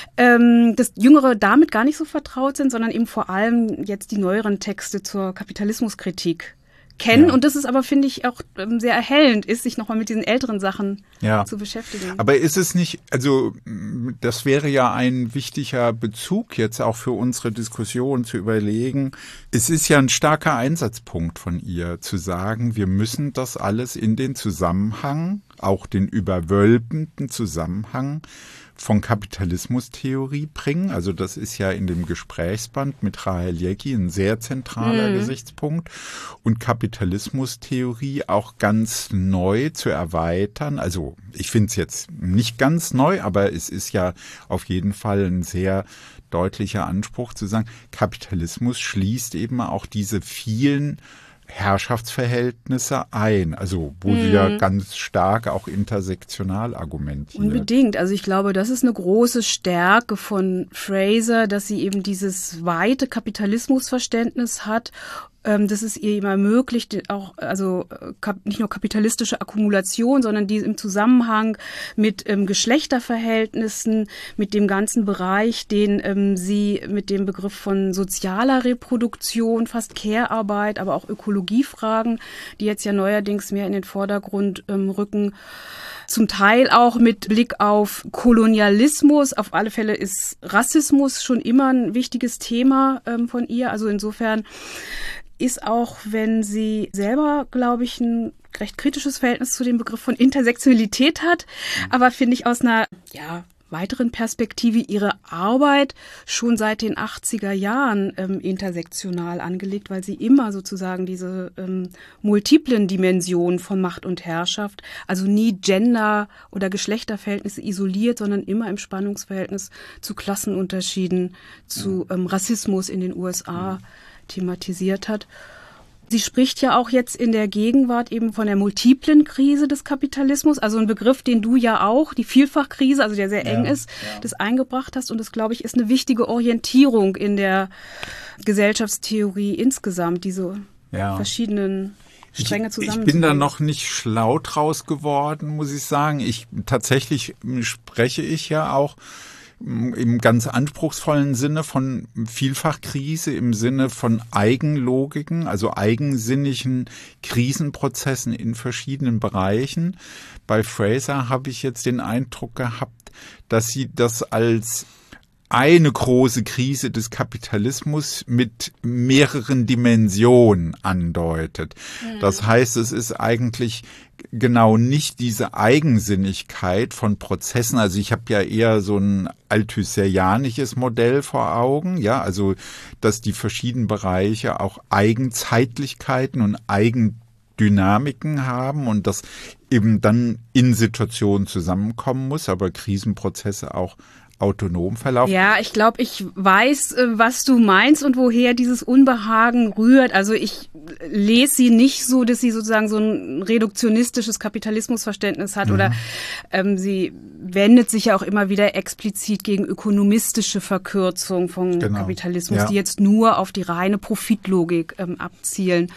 ähm, dass Jüngere damit gar nicht so vertraut sind, sondern eben vor allem jetzt die neueren Texte zur Kapitalismuskritik kennen. Ja. Und das ist aber, finde ich, auch ähm, sehr erhellend ist, sich nochmal mit diesen älteren Sachen ja. zu beschäftigen. Aber ist es nicht, also das wäre ja ein wichtiger Bezug jetzt auch für unsere Diskussion zu überlegen. Es ist ja ein starker Einsatzpunkt von ihr, zu sagen, wir müssen das alles in den Zusammenhang auch den überwölbenden Zusammenhang von Kapitalismustheorie bringen. Also das ist ja in dem Gesprächsband mit Rahel Jeggi ein sehr zentraler mhm. Gesichtspunkt. Und Kapitalismustheorie auch ganz neu zu erweitern. Also ich finde es jetzt nicht ganz neu, aber es ist ja auf jeden Fall ein sehr deutlicher Anspruch zu sagen, Kapitalismus schließt eben auch diese vielen Herrschaftsverhältnisse ein, also wo mhm. sie ja ganz stark auch intersektional argumentiert. Unbedingt. Also ich glaube, das ist eine große Stärke von Fraser, dass sie eben dieses weite Kapitalismusverständnis hat, dass es ihr eben ermöglicht, auch also nicht nur kapitalistische Akkumulation, sondern die im Zusammenhang mit ähm, Geschlechterverhältnissen, mit dem ganzen Bereich, den ähm, sie mit dem Begriff von sozialer Reproduktion, fast Care-Arbeit, aber auch Ökologiefragen, die jetzt ja neuerdings mehr in den Vordergrund ähm, rücken, zum Teil auch mit Blick auf Kolonialismus. Auf alle Fälle ist Rassismus schon immer ein wichtiges Thema ähm, von ihr. Also insofern ist auch, wenn sie selber, glaube ich, ein recht kritisches Verhältnis zu dem Begriff von Intersektionalität hat, aber finde ich aus einer ja, weiteren Perspektive ihre Arbeit schon seit den achtziger Jahren ähm, intersektional angelegt, weil sie immer sozusagen diese ähm, multiplen Dimensionen von Macht und Herrschaft, also nie Gender- oder Geschlechterverhältnisse isoliert, sondern immer im Spannungsverhältnis zu Klassenunterschieden, zu ähm, Rassismus in den U S A thematisiert hat. Sie spricht ja auch jetzt in der Gegenwart eben von der multiplen Krise des Kapitalismus, also ein Begriff, den du ja auch, die Vielfachkrise, also der sehr eng ja, ist, ja. das eingebracht hast. Und das, glaube ich, ist eine wichtige Orientierung in der Gesellschaftstheorie insgesamt, diese ja. verschiedenen Stränge zusammen. Ich bin da noch nicht schlau draus geworden, muss ich sagen. Ich tatsächlich spreche ich ja auch im ganz anspruchsvollen Sinne von Vielfachkrise, im Sinne von Eigenlogiken, also eigensinnigen Krisenprozessen in verschiedenen Bereichen. Bei Fraser habe ich jetzt den Eindruck gehabt, dass sie das als eine große Krise des Kapitalismus mit mehreren Dimensionen andeutet. Mhm. Das heißt, es ist eigentlich genau nicht diese Eigensinnigkeit von Prozessen. Also ich habe ja eher so ein althusserianisches Modell vor Augen, ja, also dass die verschiedenen Bereiche auch Eigenzeitlichkeiten und Eigendynamiken haben und das eben dann in Situationen zusammenkommen muss, aber Krisenprozesse auch autonom verlaufen. Ja, ich glaube, ich weiß, was du meinst und woher dieses Unbehagen rührt. Also ich lese sie nicht so, dass sie sozusagen so ein reduktionistisches Kapitalismusverständnis hat mhm. oder ähm, sie wendet sich ja auch immer wieder explizit gegen ökonomistische Verkürzung von genau. Kapitalismus, ja. die jetzt nur auf die reine Profitlogik ähm, abzielen.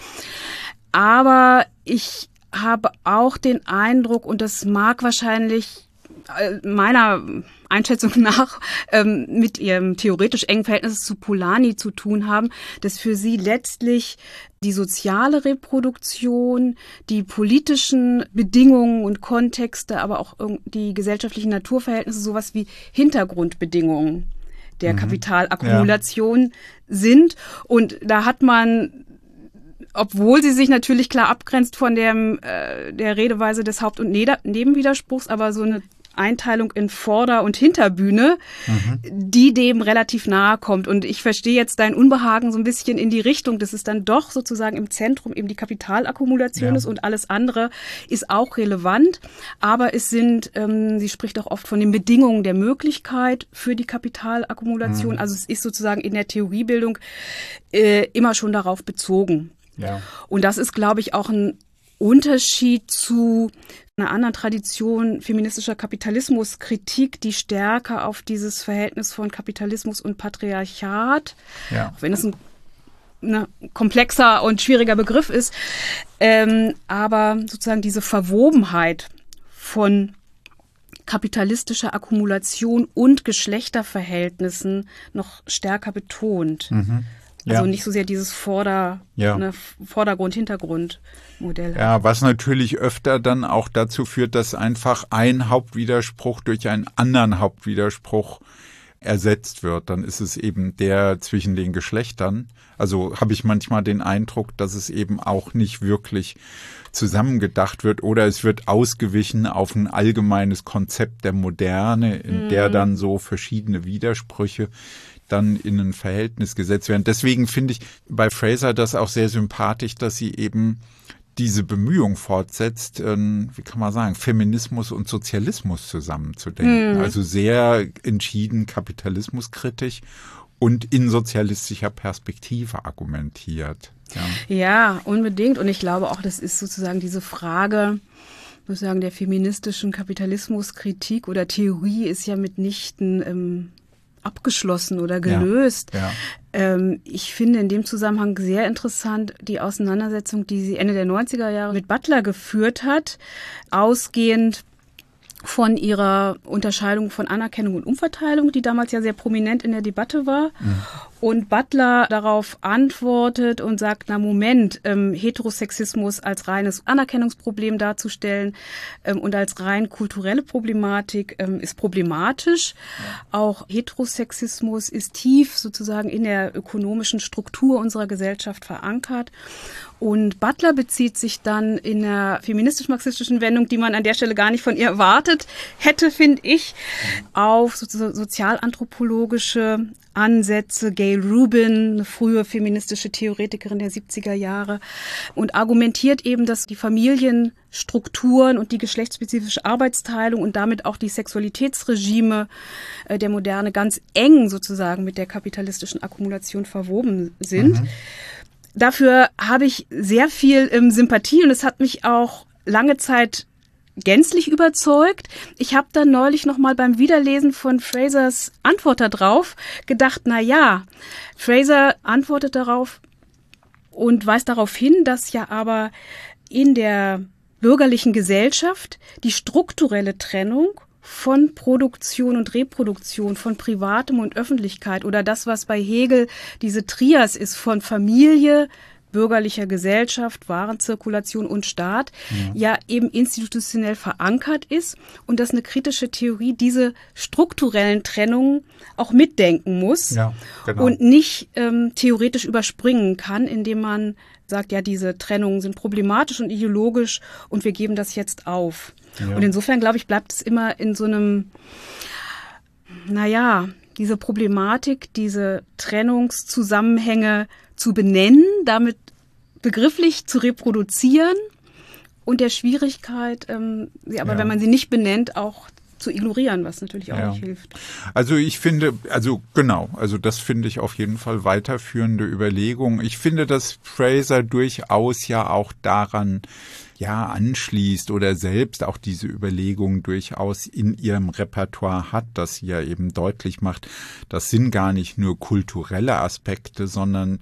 Aber ich habe auch den Eindruck, und das mag wahrscheinlich meiner Einschätzung nach ähm, mit ihrem theoretisch engen Verhältnis zu Polanyi zu tun haben, dass für sie letztlich die soziale Reproduktion, die politischen Bedingungen und Kontexte, aber auch die gesellschaftlichen Naturverhältnisse sowas wie Hintergrundbedingungen der mhm. Kapitalakkumulation ja. sind. Und da hat man, obwohl sie sich natürlich klar abgrenzt von dem, äh, der Redeweise des Haupt- und Nebenwiderspruchs, aber so eine Einteilung in Vorder- und Hinterbühne, mhm. die dem relativ nahe kommt. Und ich verstehe jetzt dein Unbehagen so ein bisschen in die Richtung, dass es dann doch sozusagen im Zentrum eben die Kapitalakkumulation ja. ist und alles andere ist auch relevant. Aber es sind, ähm, sie spricht auch oft von den Bedingungen der Möglichkeit für die Kapitalakkumulation. Mhm. Also es ist sozusagen in der Theoriebildung äh, immer schon darauf bezogen. Ja. Und das ist, glaube ich, auch ein Unterschied zu einer anderen Tradition feministischer Kapitalismuskritik, die stärker auf dieses Verhältnis von Kapitalismus und Patriarchat, ja. auch wenn es ein ne, komplexer und schwieriger Begriff ist, ähm, aber sozusagen diese Verwobenheit von kapitalistischer Akkumulation und Geschlechterverhältnissen noch stärker betont. Mhm. Also ja. nicht so sehr dieses Vorder, ja. ne, Vordergrund-Hintergrund-Modell. Ja, was natürlich öfter dann auch dazu führt, dass einfach ein Hauptwiderspruch durch einen anderen Hauptwiderspruch ersetzt wird, dann ist es eben der zwischen den Geschlechtern. Also habe ich manchmal den Eindruck, dass es eben auch nicht wirklich zusammengedacht wird oder es wird ausgewichen auf ein allgemeines Konzept der Moderne, in mhm. der dann so verschiedene Widersprüche dann in ein Verhältnis gesetzt werden. Deswegen finde ich bei Fraser das auch sehr sympathisch, dass sie eben diese Bemühung fortsetzt, wie kann man sagen, Feminismus und Sozialismus zusammenzudenken. Mhm. Also sehr entschieden kapitalismuskritisch und in sozialistischer Perspektive argumentiert. Ja. ja, unbedingt. Und ich glaube auch, das ist sozusagen diese Frage, sozusagen der feministischen Kapitalismuskritik oder Theorie ist ja mitnichten ähm, abgeschlossen oder gelöst. Ja, ja. Ähm, ich finde in dem Zusammenhang sehr interessant die Auseinandersetzung, die sie Ende der neunziger Jahre mit Butler geführt hat, ausgehend von ihrer Unterscheidung von Anerkennung und Umverteilung, die damals ja sehr prominent in der Debatte war. Mhm. Und Butler darauf antwortet und sagt, na Moment, ähm, Heterosexismus als reines Anerkennungsproblem darzustellen ähm, und als rein kulturelle Problematik ähm, ist problematisch. Ja. Auch Heterosexismus ist tief sozusagen in der ökonomischen Struktur unserer Gesellschaft verankert. Und Butler bezieht sich dann in der feministisch-marxistischen Wendung, die man an der Stelle gar nicht von ihr erwartet hätte, finde ich, auf so, so, sozialanthropologische Ansätze. Gayle Rubin, eine frühe feministische Theoretikerin der siebziger Jahre, und argumentiert eben, dass die Familienstrukturen und die geschlechtsspezifische Arbeitsteilung und damit auch die Sexualitätsregime äh, der Moderne ganz eng sozusagen mit der kapitalistischen Akkumulation verwoben sind. Mhm. Dafür habe ich sehr viel ähm, Sympathie und es hat mich auch lange Zeit gänzlich überzeugt. Ich habe dann neulich noch mal beim Wiederlesen von Frasers Antwort darauf gedacht, na ja, Fraser antwortet darauf und weist darauf hin, dass ja aber in der bürgerlichen Gesellschaft die strukturelle Trennung von Produktion und Reproduktion, von Privatem und Öffentlichkeit oder das, was bei Hegel diese Trias ist von Familie, bürgerlicher Gesellschaft, Warenzirkulation und Staat, ja. ja eben institutionell verankert ist und dass eine kritische Theorie diese strukturellen Trennungen auch mitdenken muss ja, genau. und nicht ähm, theoretisch überspringen kann, indem man sagt, ja, diese Trennungen sind problematisch und ideologisch und wir geben das jetzt auf. Ja. Und insofern, glaube ich, bleibt es immer in so einem, naja, diese Problematik, diese Trennungszusammenhänge zu benennen, damit begrifflich zu reproduzieren und der Schwierigkeit, ähm, sie aber, ja. wenn man sie nicht benennt, auch zu ignorieren, was natürlich auch ja. nicht hilft. Also ich finde, also genau, also das finde ich auf jeden Fall weiterführende Überlegungen. Ich finde, dass Fraser durchaus ja auch daran ja anschließt oder selbst auch diese Überlegungen durchaus in ihrem Repertoire hat, dass sie ja eben deutlich macht, das sind gar nicht nur kulturelle Aspekte, sondern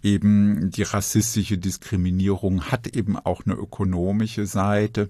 eben die rassistische Diskriminierung hat eben auch eine ökonomische Seite.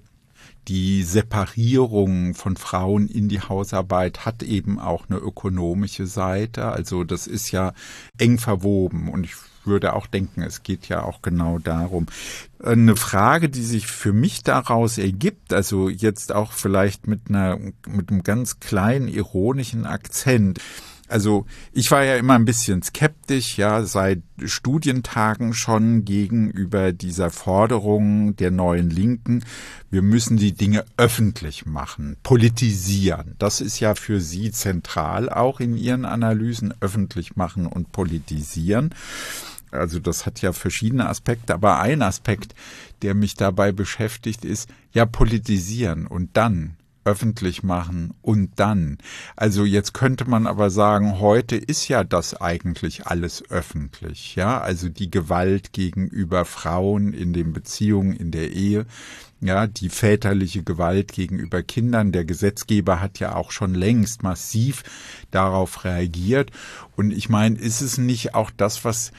Die Separierung von Frauen in die Hausarbeit hat eben auch eine ökonomische Seite. Also das ist ja eng verwoben und ich würde auch denken, es geht ja auch genau darum. Eine Frage, die sich für mich daraus ergibt, also jetzt auch vielleicht mit einer, mit einem ganz kleinen ironischen Akzent. Also ich war ja immer ein bisschen skeptisch, ja, seit Studientagen schon gegenüber dieser Forderung der neuen Linken. Wir müssen die Dinge öffentlich machen, politisieren. Das ist ja für Sie zentral auch in Ihren Analysen, öffentlich machen und politisieren. Also das hat ja verschiedene Aspekte, aber ein Aspekt, der mich dabei beschäftigt, ist ja politisieren und dann öffentlich machen und dann. Also jetzt könnte man aber sagen, heute ist ja das eigentlich alles öffentlich, ja, also die Gewalt gegenüber Frauen in den Beziehungen, in der Ehe, ja, die väterliche Gewalt gegenüber Kindern. Der Gesetzgeber hat ja auch schon längst massiv darauf reagiert. Und ich meine, ist es nicht auch das, was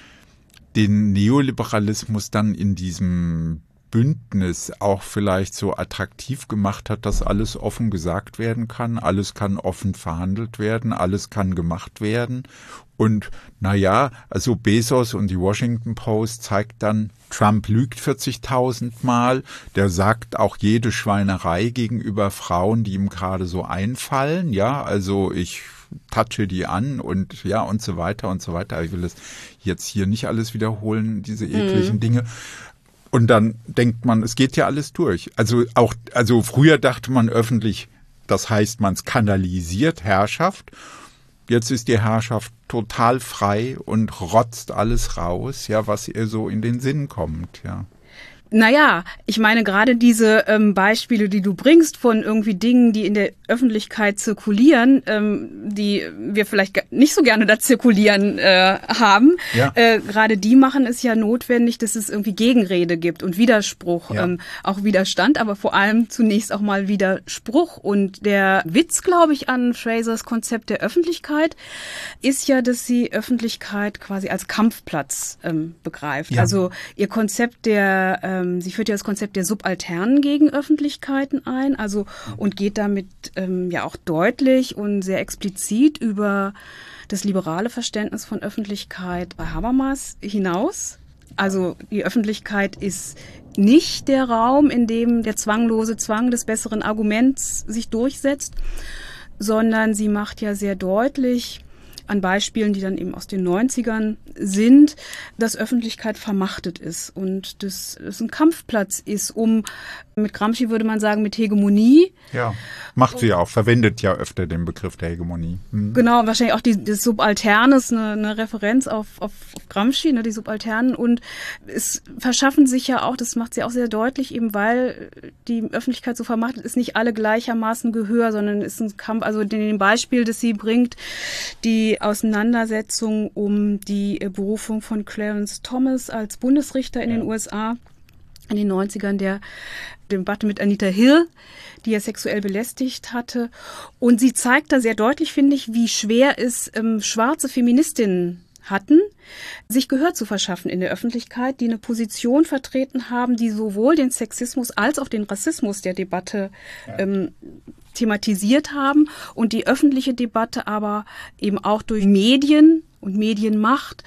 den Neoliberalismus dann in diesem Bündnis auch vielleicht so attraktiv gemacht hat, dass alles offen gesagt werden kann, alles kann offen verhandelt werden, alles kann gemacht werden. Und naja, also Bezos und die Washington Post zeigt dann, Trump lügt vierzigtausend Mal, der sagt auch jede Schweinerei gegenüber Frauen, die ihm gerade so einfallen. Ja, also ich touche die an und ja und so weiter und so weiter. Ich will das jetzt hier nicht alles wiederholen, diese ekligen mhm. Dinge. Und dann denkt man, es geht ja alles durch. Also auch, also früher dachte man öffentlich, das heißt, man skandalisiert Herrschaft. Jetzt ist die Herrschaft total frei und rotzt alles raus, ja, was ihr so in den Sinn kommt, ja. Naja, ich meine gerade diese ähm, Beispiele, die du bringst von irgendwie Dingen, die in der Öffentlichkeit zirkulieren, ähm, die wir vielleicht nicht so gerne da zirkulieren äh, haben, ja. äh, gerade die machen es ja notwendig, dass es irgendwie Gegenrede gibt und Widerspruch, ja. ähm, auch Widerstand, aber vor allem zunächst auch mal Widerspruch. Und der Witz, glaube ich, an Frasers Konzept der Öffentlichkeit ist ja, dass sie Öffentlichkeit quasi als Kampfplatz ähm, begreift. Ja. Also ihr Konzept der ähm, Sie führt ja das Konzept der subalternen Gegenöffentlichkeiten ein, also und geht damit ähm, ja auch deutlich und sehr explizit über das liberale Verständnis von Öffentlichkeit bei Habermas hinaus. Also die Öffentlichkeit ist nicht der Raum, in dem der zwanglose Zwang des besseren Arguments sich durchsetzt, sondern sie macht ja sehr deutlich, an Beispielen, die dann eben aus den neunzigern sind, dass Öffentlichkeit vermachtet ist und dass es ein Kampfplatz ist, um, mit Gramsci würde man sagen, mit Hegemonie. Ja, macht sie ja auch, verwendet ja öfter den Begriff der Hegemonie. Mhm. Genau, wahrscheinlich auch die, das Subalternes, eine, eine Referenz auf, auf, auf Gramsci, ne, die Subalternen. Und es verschaffen sich ja auch, das macht sie auch sehr deutlich, eben weil die Öffentlichkeit so vermachtet ist, nicht alle gleichermaßen Gehör, sondern es ist ein Kampf, also in dem Beispiel, das sie bringt, die Auseinandersetzung um die Berufung von Clarence Thomas als Bundesrichter in ja. den U S A in den neunzigern, der Debatte mit Anita Hill, die er sexuell belästigt hatte. Und sie zeigt da sehr deutlich, finde ich, wie schwer es ähm, schwarze Feministinnen hatten, sich Gehör zu verschaffen in der Öffentlichkeit, die eine Position vertreten haben, die sowohl den Sexismus als auch den Rassismus der Debatte ja. ähm, thematisiert haben und die öffentliche Debatte aber eben auch durch Medien und Medienmacht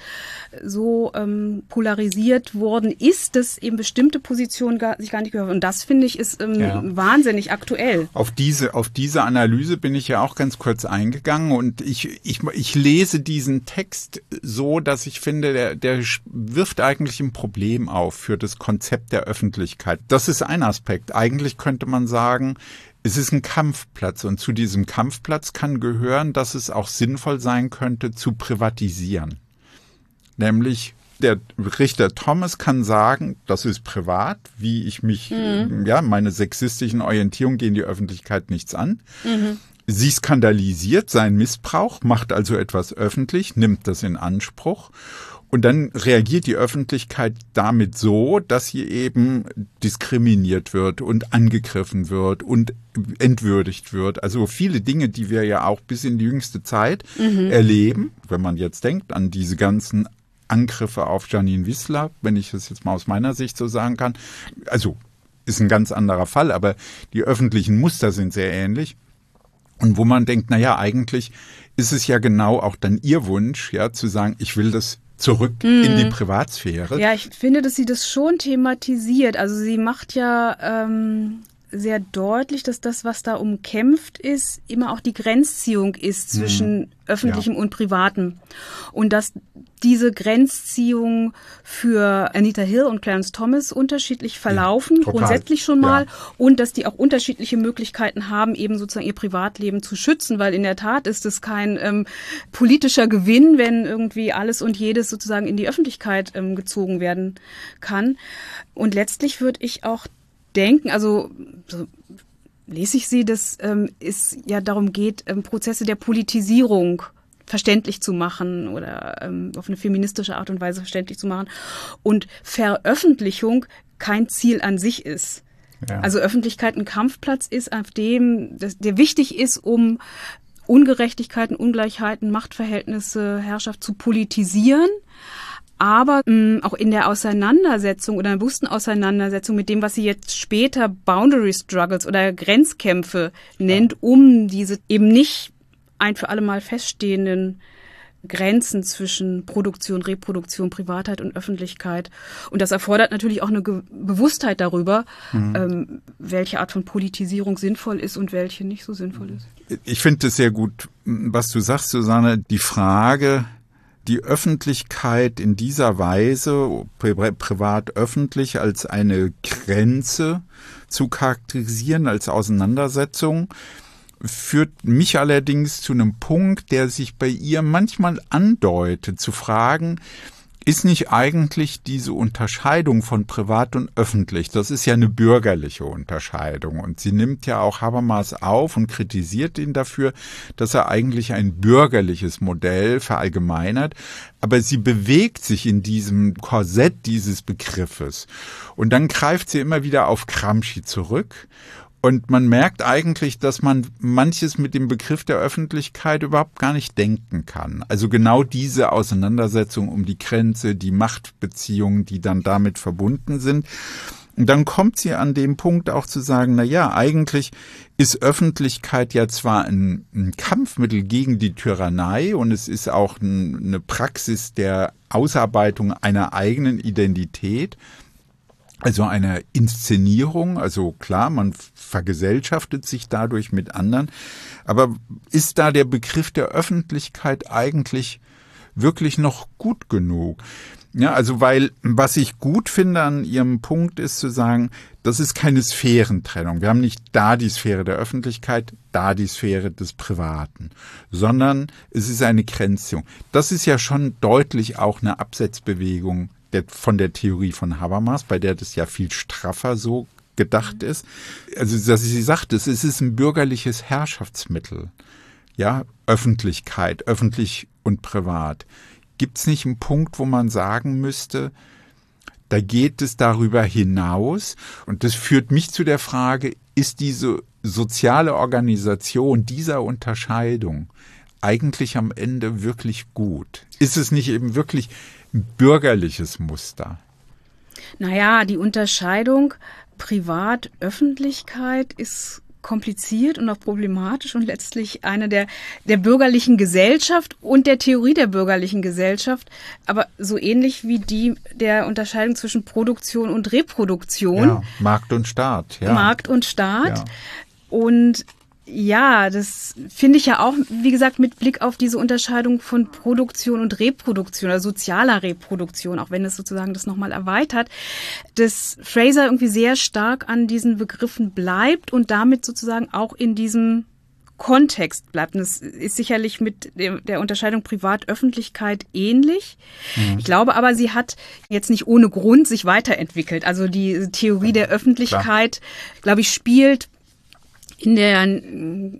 so ähm, polarisiert worden ist, dass eben bestimmte Positionen gar, sich gar nicht gehören. Und das, finde ich, ist ähm, ja. wahnsinnig aktuell. Auf diese, auf diese Analyse bin ich ja auch ganz kurz eingegangen und ich, ich, ich lese diesen Text so, dass ich finde, der, der wirft eigentlich ein Problem auf für das Konzept der Öffentlichkeit. Das ist ein Aspekt. Eigentlich könnte man sagen, es ist ein Kampfplatz und zu diesem Kampfplatz kann gehören, dass es auch sinnvoll sein könnte, zu privatisieren. Nämlich der Richter Thomas kann sagen, das ist privat, wie ich mich, mhm. ja, meine sexistischen Orientierungen gehen die Öffentlichkeit nichts an. Mhm. Sie skandalisiert seinen Missbrauch, macht also etwas öffentlich, nimmt das in Anspruch. Und dann reagiert die Öffentlichkeit damit so, dass sie eben diskriminiert wird und angegriffen wird und entwürdigt wird. Also viele Dinge, die wir ja auch bis in die jüngste Zeit mhm. erleben, wenn man jetzt denkt an diese ganzen Angriffe auf Janine Wissler, wenn ich das jetzt mal aus meiner Sicht so sagen kann. Also ist ein ganz anderer Fall, aber die öffentlichen Muster sind sehr ähnlich. Und wo man denkt, na ja, eigentlich ist es ja genau auch dann ihr Wunsch, ja, zu sagen, ich will das zurück mhm. in die Privatsphäre. Ja, ich finde, dass sie das schon thematisiert. Also sie macht ja ähm, sehr deutlich, dass das, was da umkämpft ist, immer auch die Grenzziehung ist zwischen mhm. öffentlichem ja. und privatem. Und dass diese Grenzziehung für Anita Hill und Clarence Thomas unterschiedlich verlaufen, ja, grundsätzlich schon mal, ja. und dass die auch unterschiedliche Möglichkeiten haben, eben sozusagen ihr Privatleben zu schützen, weil in der Tat ist es kein ähm, politischer Gewinn, wenn irgendwie alles und jedes sozusagen in die Öffentlichkeit ähm, gezogen werden kann. Und letztlich würde ich auch denken, also so lese ich sie, dass ähm, es ja darum geht, ähm, Prozesse der Politisierung verständlich zu machen oder ähm, auf eine feministische Art und Weise verständlich zu machen und Veröffentlichung kein Ziel an sich ist. Ja. Also Öffentlichkeit ein Kampfplatz ist, auf dem das, der wichtig ist, um Ungerechtigkeiten, Ungleichheiten, Machtverhältnisse, Herrschaft zu politisieren. Aber mh, auch in der Auseinandersetzung oder einer bewussten Auseinandersetzung mit dem, was sie jetzt später Boundary Struggles oder Grenzkämpfe nennt, ja. um diese eben nicht ein für alle Mal feststehenden Grenzen zwischen Produktion, Reproduktion, Privatheit und Öffentlichkeit. Und das erfordert natürlich auch eine Ge- Bewusstheit darüber, mhm. ähm, welche Art von Politisierung sinnvoll ist und welche nicht so sinnvoll ist. Ich finde es sehr gut was du sagst, Susanne, die Frage, die Öffentlichkeit in dieser Weise, pri- privat-öffentlich, als eine Grenze zu charakterisieren, als Auseinandersetzung, führt mich allerdings zu einem Punkt, der sich bei ihr manchmal andeutet, zu fragen, ist nicht eigentlich diese Unterscheidung von privat und öffentlich, das ist ja eine bürgerliche Unterscheidung, und sie nimmt ja auch Habermas auf und kritisiert ihn dafür, dass er eigentlich ein bürgerliches Modell verallgemeinert, aber sie bewegt sich in diesem Korsett dieses Begriffes, und dann greift sie immer wieder auf Gramsci zurück. Und man merkt eigentlich, dass man manches mit dem Begriff der Öffentlichkeit überhaupt gar nicht denken kann. Also genau diese Auseinandersetzung um die Grenze, die Machtbeziehungen, die dann damit verbunden sind. Und dann kommt sie an dem Punkt auch zu sagen, na ja, eigentlich ist Öffentlichkeit ja zwar ein, ein Kampfmittel gegen die Tyrannei, und es ist auch ein, eine Praxis der Ausarbeitung einer eigenen Identität, also einer Inszenierung, also klar, man vergesellschaftet sich dadurch mit anderen, aber ist da der Begriff der Öffentlichkeit eigentlich wirklich noch gut genug? Ja, also weil, was ich gut finde an Ihrem Punkt ist zu sagen, das ist keine Sphärentrennung. Wir haben nicht da die Sphäre der Öffentlichkeit, da die Sphäre des Privaten, sondern es ist eine Grenzung. Das ist ja schon deutlich auch eine Absetzbewegung der, von der Theorie von Habermas, bei der das ja viel straffer so gedacht ist. Also, dass sie sagt, es ist ein bürgerliches Herrschaftsmittel. Ja, Öffentlichkeit, öffentlich und privat. Gibt es nicht einen Punkt, wo man sagen müsste, da geht es darüber hinaus? Und das führt mich zu der Frage, ist diese soziale Organisation dieser Unterscheidung eigentlich am Ende wirklich gut? Ist es nicht eben wirklich ein bürgerliches Muster? Naja, die Unterscheidung Privat-Öffentlichkeit ist kompliziert und auch problematisch und letztlich eine der, der bürgerlichen Gesellschaft und der Theorie der bürgerlichen Gesellschaft, aber so ähnlich wie die der Unterscheidung zwischen Produktion und Reproduktion. Ja, Markt und Staat. Ja. Markt und Staat. Ja. Und ja, das finde ich ja auch, wie gesagt, mit Blick auf diese Unterscheidung von Produktion und Reproduktion oder sozialer Reproduktion, auch wenn es sozusagen das nochmal erweitert, dass Fraser irgendwie sehr stark an diesen Begriffen bleibt und damit sozusagen auch in diesem Kontext bleibt. Und das ist sicherlich mit der Unterscheidung Privat-Öffentlichkeit ähnlich. Mhm. Ich glaube aber, sie hat jetzt nicht ohne Grund sich weiterentwickelt. Also die Theorie der Öffentlichkeit, Klar. glaube ich, spielt in der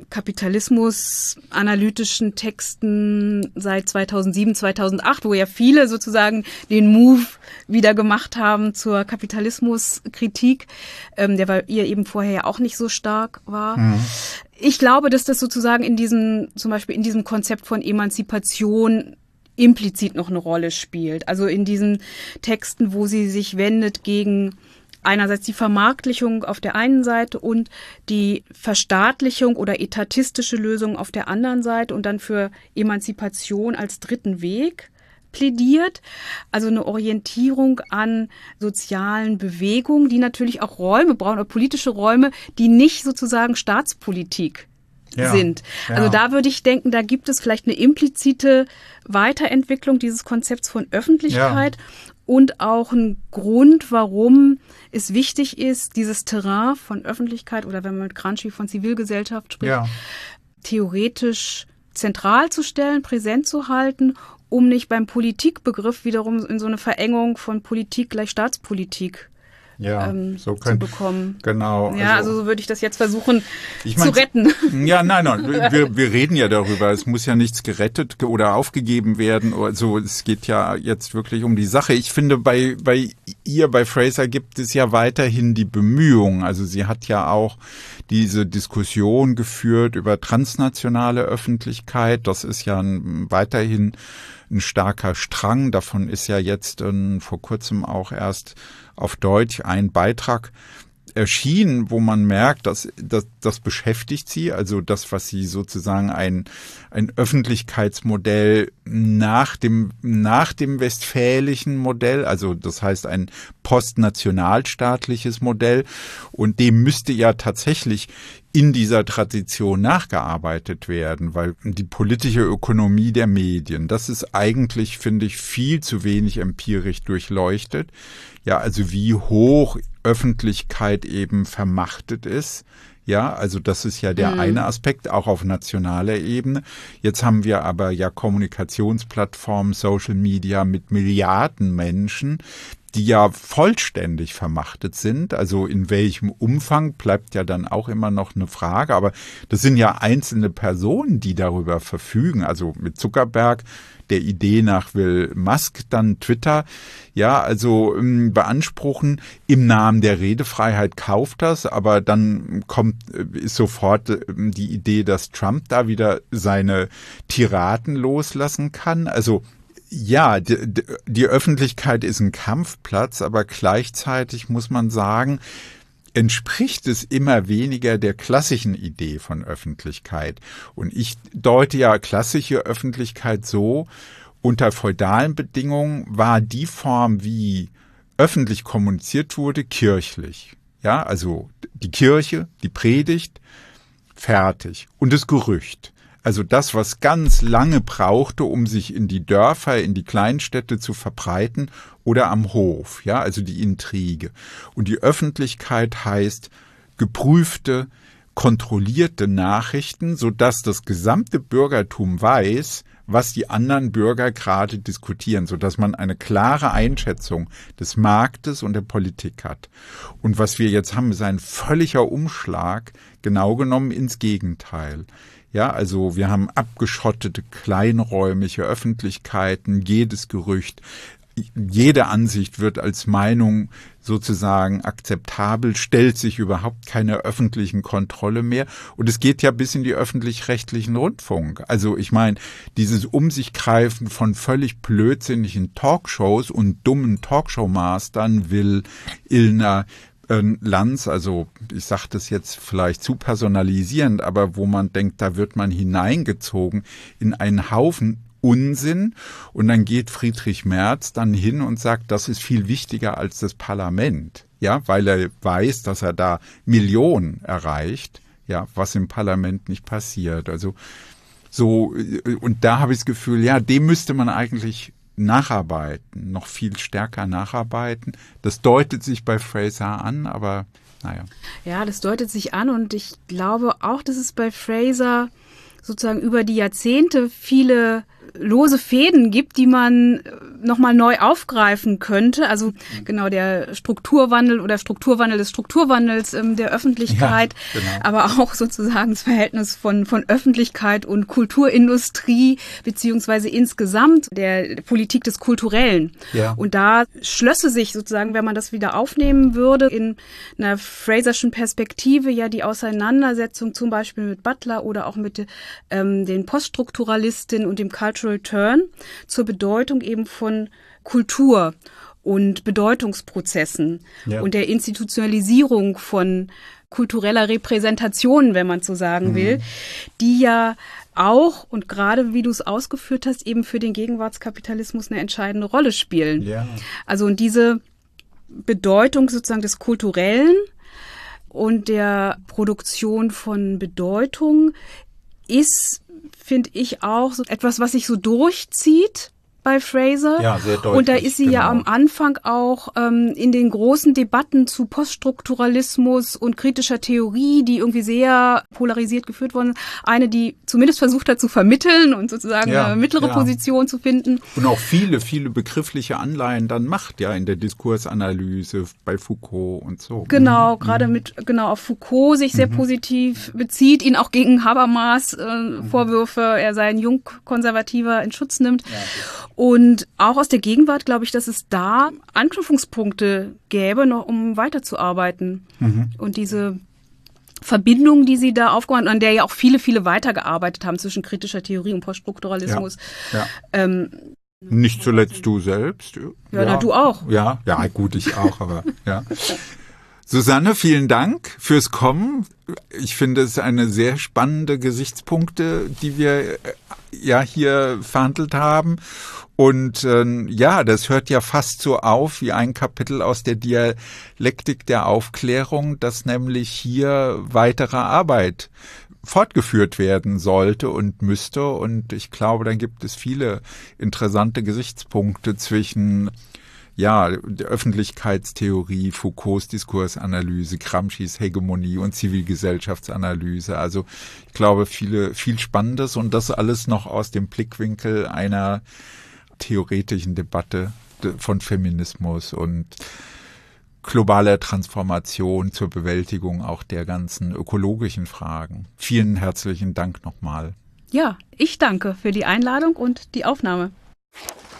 kapitalismus-analytischen Texten seit zweitausendsieben, zweitausendacht, wo ja viele sozusagen den Move wieder gemacht haben zur Kapitalismuskritik, ähm, der bei ihr eben vorher ja auch nicht so stark war. Mhm. Ich glaube, dass das sozusagen in diesem, zum Beispiel in diesem Konzept von Emanzipation implizit noch eine Rolle spielt. Also in diesen Texten, wo sie sich wendet gegen einerseits die Vermarktlichung auf der einen Seite und die Verstaatlichung oder etatistische Lösung auf der anderen Seite und dann für Emanzipation als dritten Weg plädiert. Also eine Orientierung an sozialen Bewegungen, die natürlich auch Räume brauchen oder politische Räume, die nicht sozusagen Staatspolitik ja, sind. Ja. Also da würde ich denken, da gibt es vielleicht eine implizite Weiterentwicklung dieses Konzepts von Öffentlichkeit. Ja. Und auch ein Grund, warum es wichtig ist, dieses Terrain von Öffentlichkeit oder wenn man mit Gramsci von Zivilgesellschaft spricht, ja. theoretisch zentral zu stellen, präsent zu halten, um nicht beim Politikbegriff wiederum in so eine Verengung von Politik gleich Staatspolitik ja, ähm, so können, zu bekommen. Genau. Ja, also, also so würde ich das jetzt versuchen ich mein, zu retten. Ja, nein, nein, wir, wir reden ja darüber. Es muss ja nichts gerettet oder aufgegeben werden. Also es geht ja jetzt wirklich um die Sache. Ich finde, bei, bei ihr, bei Fraser gibt es ja weiterhin die Bemühungen. Also sie hat ja auch diese Diskussion geführt über transnationale Öffentlichkeit. Das ist ja ein, weiterhin ein starker Strang. Davon ist ja jetzt ähm, vor kurzem auch erst auf Deutsch ein Beitrag erschienen, wo man merkt, dass, dass das beschäftigt sie, also das, was sie sozusagen ein, ein Öffentlichkeitsmodell nach dem, nach dem westfälischen Modell, also das heißt ein postnationalstaatliches Modell, und dem müsste ja tatsächlich in dieser Tradition nachgearbeitet werden, weil die politische Ökonomie der Medien, das ist eigentlich, finde ich, viel zu wenig empirisch durchleuchtet. Ja, also wie hoch Öffentlichkeit eben vermachtet ist. Ja, also das ist ja der mhm. eine Aspekt, auch auf nationaler Ebene. Jetzt haben wir aber ja Kommunikationsplattformen, Social Media mit Milliarden Menschen, die ja vollständig vermachtet sind. Also in welchem Umfang bleibt ja dann auch immer noch eine Frage. Aber das sind ja einzelne Personen, die darüber verfügen. Also mit Zuckerberg, der Idee nach will Musk dann Twitter, ja, also ähm, beanspruchen, im Namen der Redefreiheit kauft das, aber dann kommt, ist sofort äh, die Idee, dass Trump da wieder seine Tiraden loslassen kann. Also ja, die, die Öffentlichkeit ist ein Kampfplatz, aber gleichzeitig muss man sagen, entspricht es immer weniger der klassischen Idee von Öffentlichkeit. Und ich deute ja klassische Öffentlichkeit so, unter feudalen Bedingungen war die Form, wie öffentlich kommuniziert wurde, kirchlich. Ja, also die Kirche, die Predigt, fertig. Und das Gerücht. Also das, was ganz lange brauchte, um sich in die Dörfer, in die Kleinstädte zu verbreiten oder am Hof, ja, also die Intrige. Und die Öffentlichkeit heißt geprüfte, kontrollierte Nachrichten, sodass das gesamte Bürgertum weiß, was die anderen Bürger gerade diskutieren, sodass man eine klare Einschätzung des Marktes und der Politik hat. Und was wir jetzt haben, ist ein völliger Umschlag, genau genommen ins Gegenteil. Ja, also wir haben abgeschottete, kleinräumige Öffentlichkeiten, jedes Gerücht, jede Ansicht wird als Meinung sozusagen akzeptabel, stellt sich überhaupt keine öffentlichen Kontrolle mehr. Und es geht ja bis in die öffentlich-rechtlichen Rundfunk. Also ich meine, dieses Um sich greifen von völlig blödsinnigen Talkshows und dummen Talkshow-Mastern will Ilna Lanz, also ich sage das jetzt vielleicht zu personalisierend, aber wo man denkt, da wird man hineingezogen in einen Haufen Unsinn, und dann geht Friedrich Merz dann hin und sagt, das ist viel wichtiger als das Parlament, ja, weil er weiß, dass er da Millionen erreicht, ja, was im Parlament nicht passiert. Also so, und da habe ich das Gefühl, ja, dem müsste man eigentlich nacharbeiten, noch viel stärker nacharbeiten. Das deutet sich bei Fraser an, aber naja. Ja, das deutet sich an, und ich glaube auch, dass es bei Fraser sozusagen über die Jahrzehnte viele lose Fäden gibt, die man nochmal neu aufgreifen könnte. Also genau der Strukturwandel oder Strukturwandel des Strukturwandels ähm, der Öffentlichkeit, ja, genau. Aber auch sozusagen das Verhältnis von, von Öffentlichkeit und Kulturindustrie beziehungsweise insgesamt der Politik des Kulturellen. Ja. Und da schlösse sich sozusagen, wenn man das wieder aufnehmen würde, in einer Fraserschen Perspektive ja die Auseinandersetzung zum Beispiel mit Butler oder auch mit ähm, den Poststrukturalistinnen und dem Cultural Turn zur Bedeutung eben von Kultur und Bedeutungsprozessen, ja, und der Institutionalisierung von kultureller Repräsentation, wenn man so sagen mhm. will, die ja auch, und gerade wie du es ausgeführt hast, eben für den Gegenwartskapitalismus eine entscheidende Rolle spielen. Ja. Also und diese Bedeutung sozusagen des Kulturellen und der Produktion von Bedeutung ist, finde ich, auch so etwas, was sich so durchzieht bei Fraser. Ja, sehr deutlich. Und da ist sie genau. ja am Anfang auch ähm, in den großen Debatten zu Poststrukturalismus und kritischer Theorie, die irgendwie sehr polarisiert geführt worden sind, eine, die zumindest versucht hat zu vermitteln und sozusagen ja, eine mittlere ja. Position zu finden. Und auch viele, viele begriffliche Anleihen dann macht, ja, in der Diskursanalyse bei Foucault und so. Genau, mhm. gerade mit, genau, auf Foucault sich sehr mhm. positiv bezieht, ihn auch gegen Habermas äh, mhm. Vorwürfe, er sei ein Jungkonservativer, in Schutz nimmt. Ja, und auch aus der Gegenwart glaube ich, dass es da Anknüpfungspunkte gäbe, noch um weiterzuarbeiten. Mhm. Und diese Verbindung, die sie da aufgebaut haben, an der ja auch viele, viele weitergearbeitet haben zwischen kritischer Theorie und Poststrukturalismus. Ja, ja. Ähm, Nicht zuletzt du selbst. Ja, ja. Na, du auch. Ja, ja, gut, ich auch, aber ja. Susanne, vielen Dank fürs Kommen. Ich finde es eine sehr spannende Gesichtspunkte, die wir ja hier verhandelt haben. Und äh, ja, das hört ja fast so auf wie ein Kapitel aus der Dialektik der Aufklärung, dass nämlich hier weitere Arbeit fortgeführt werden sollte und müsste. Und ich glaube, dann gibt es viele interessante Gesichtspunkte zwischen ja, der Öffentlichkeitstheorie, Foucaults Diskursanalyse, Gramscis Hegemonie und Zivilgesellschaftsanalyse. Also ich glaube, viele, viel Spannendes und das alles noch aus dem Blickwinkel einer theoretischen Debatte von Feminismus und globaler Transformation zur Bewältigung auch der ganzen ökologischen Fragen. Vielen herzlichen Dank nochmal. Ja, ich danke für die Einladung und die Aufnahme.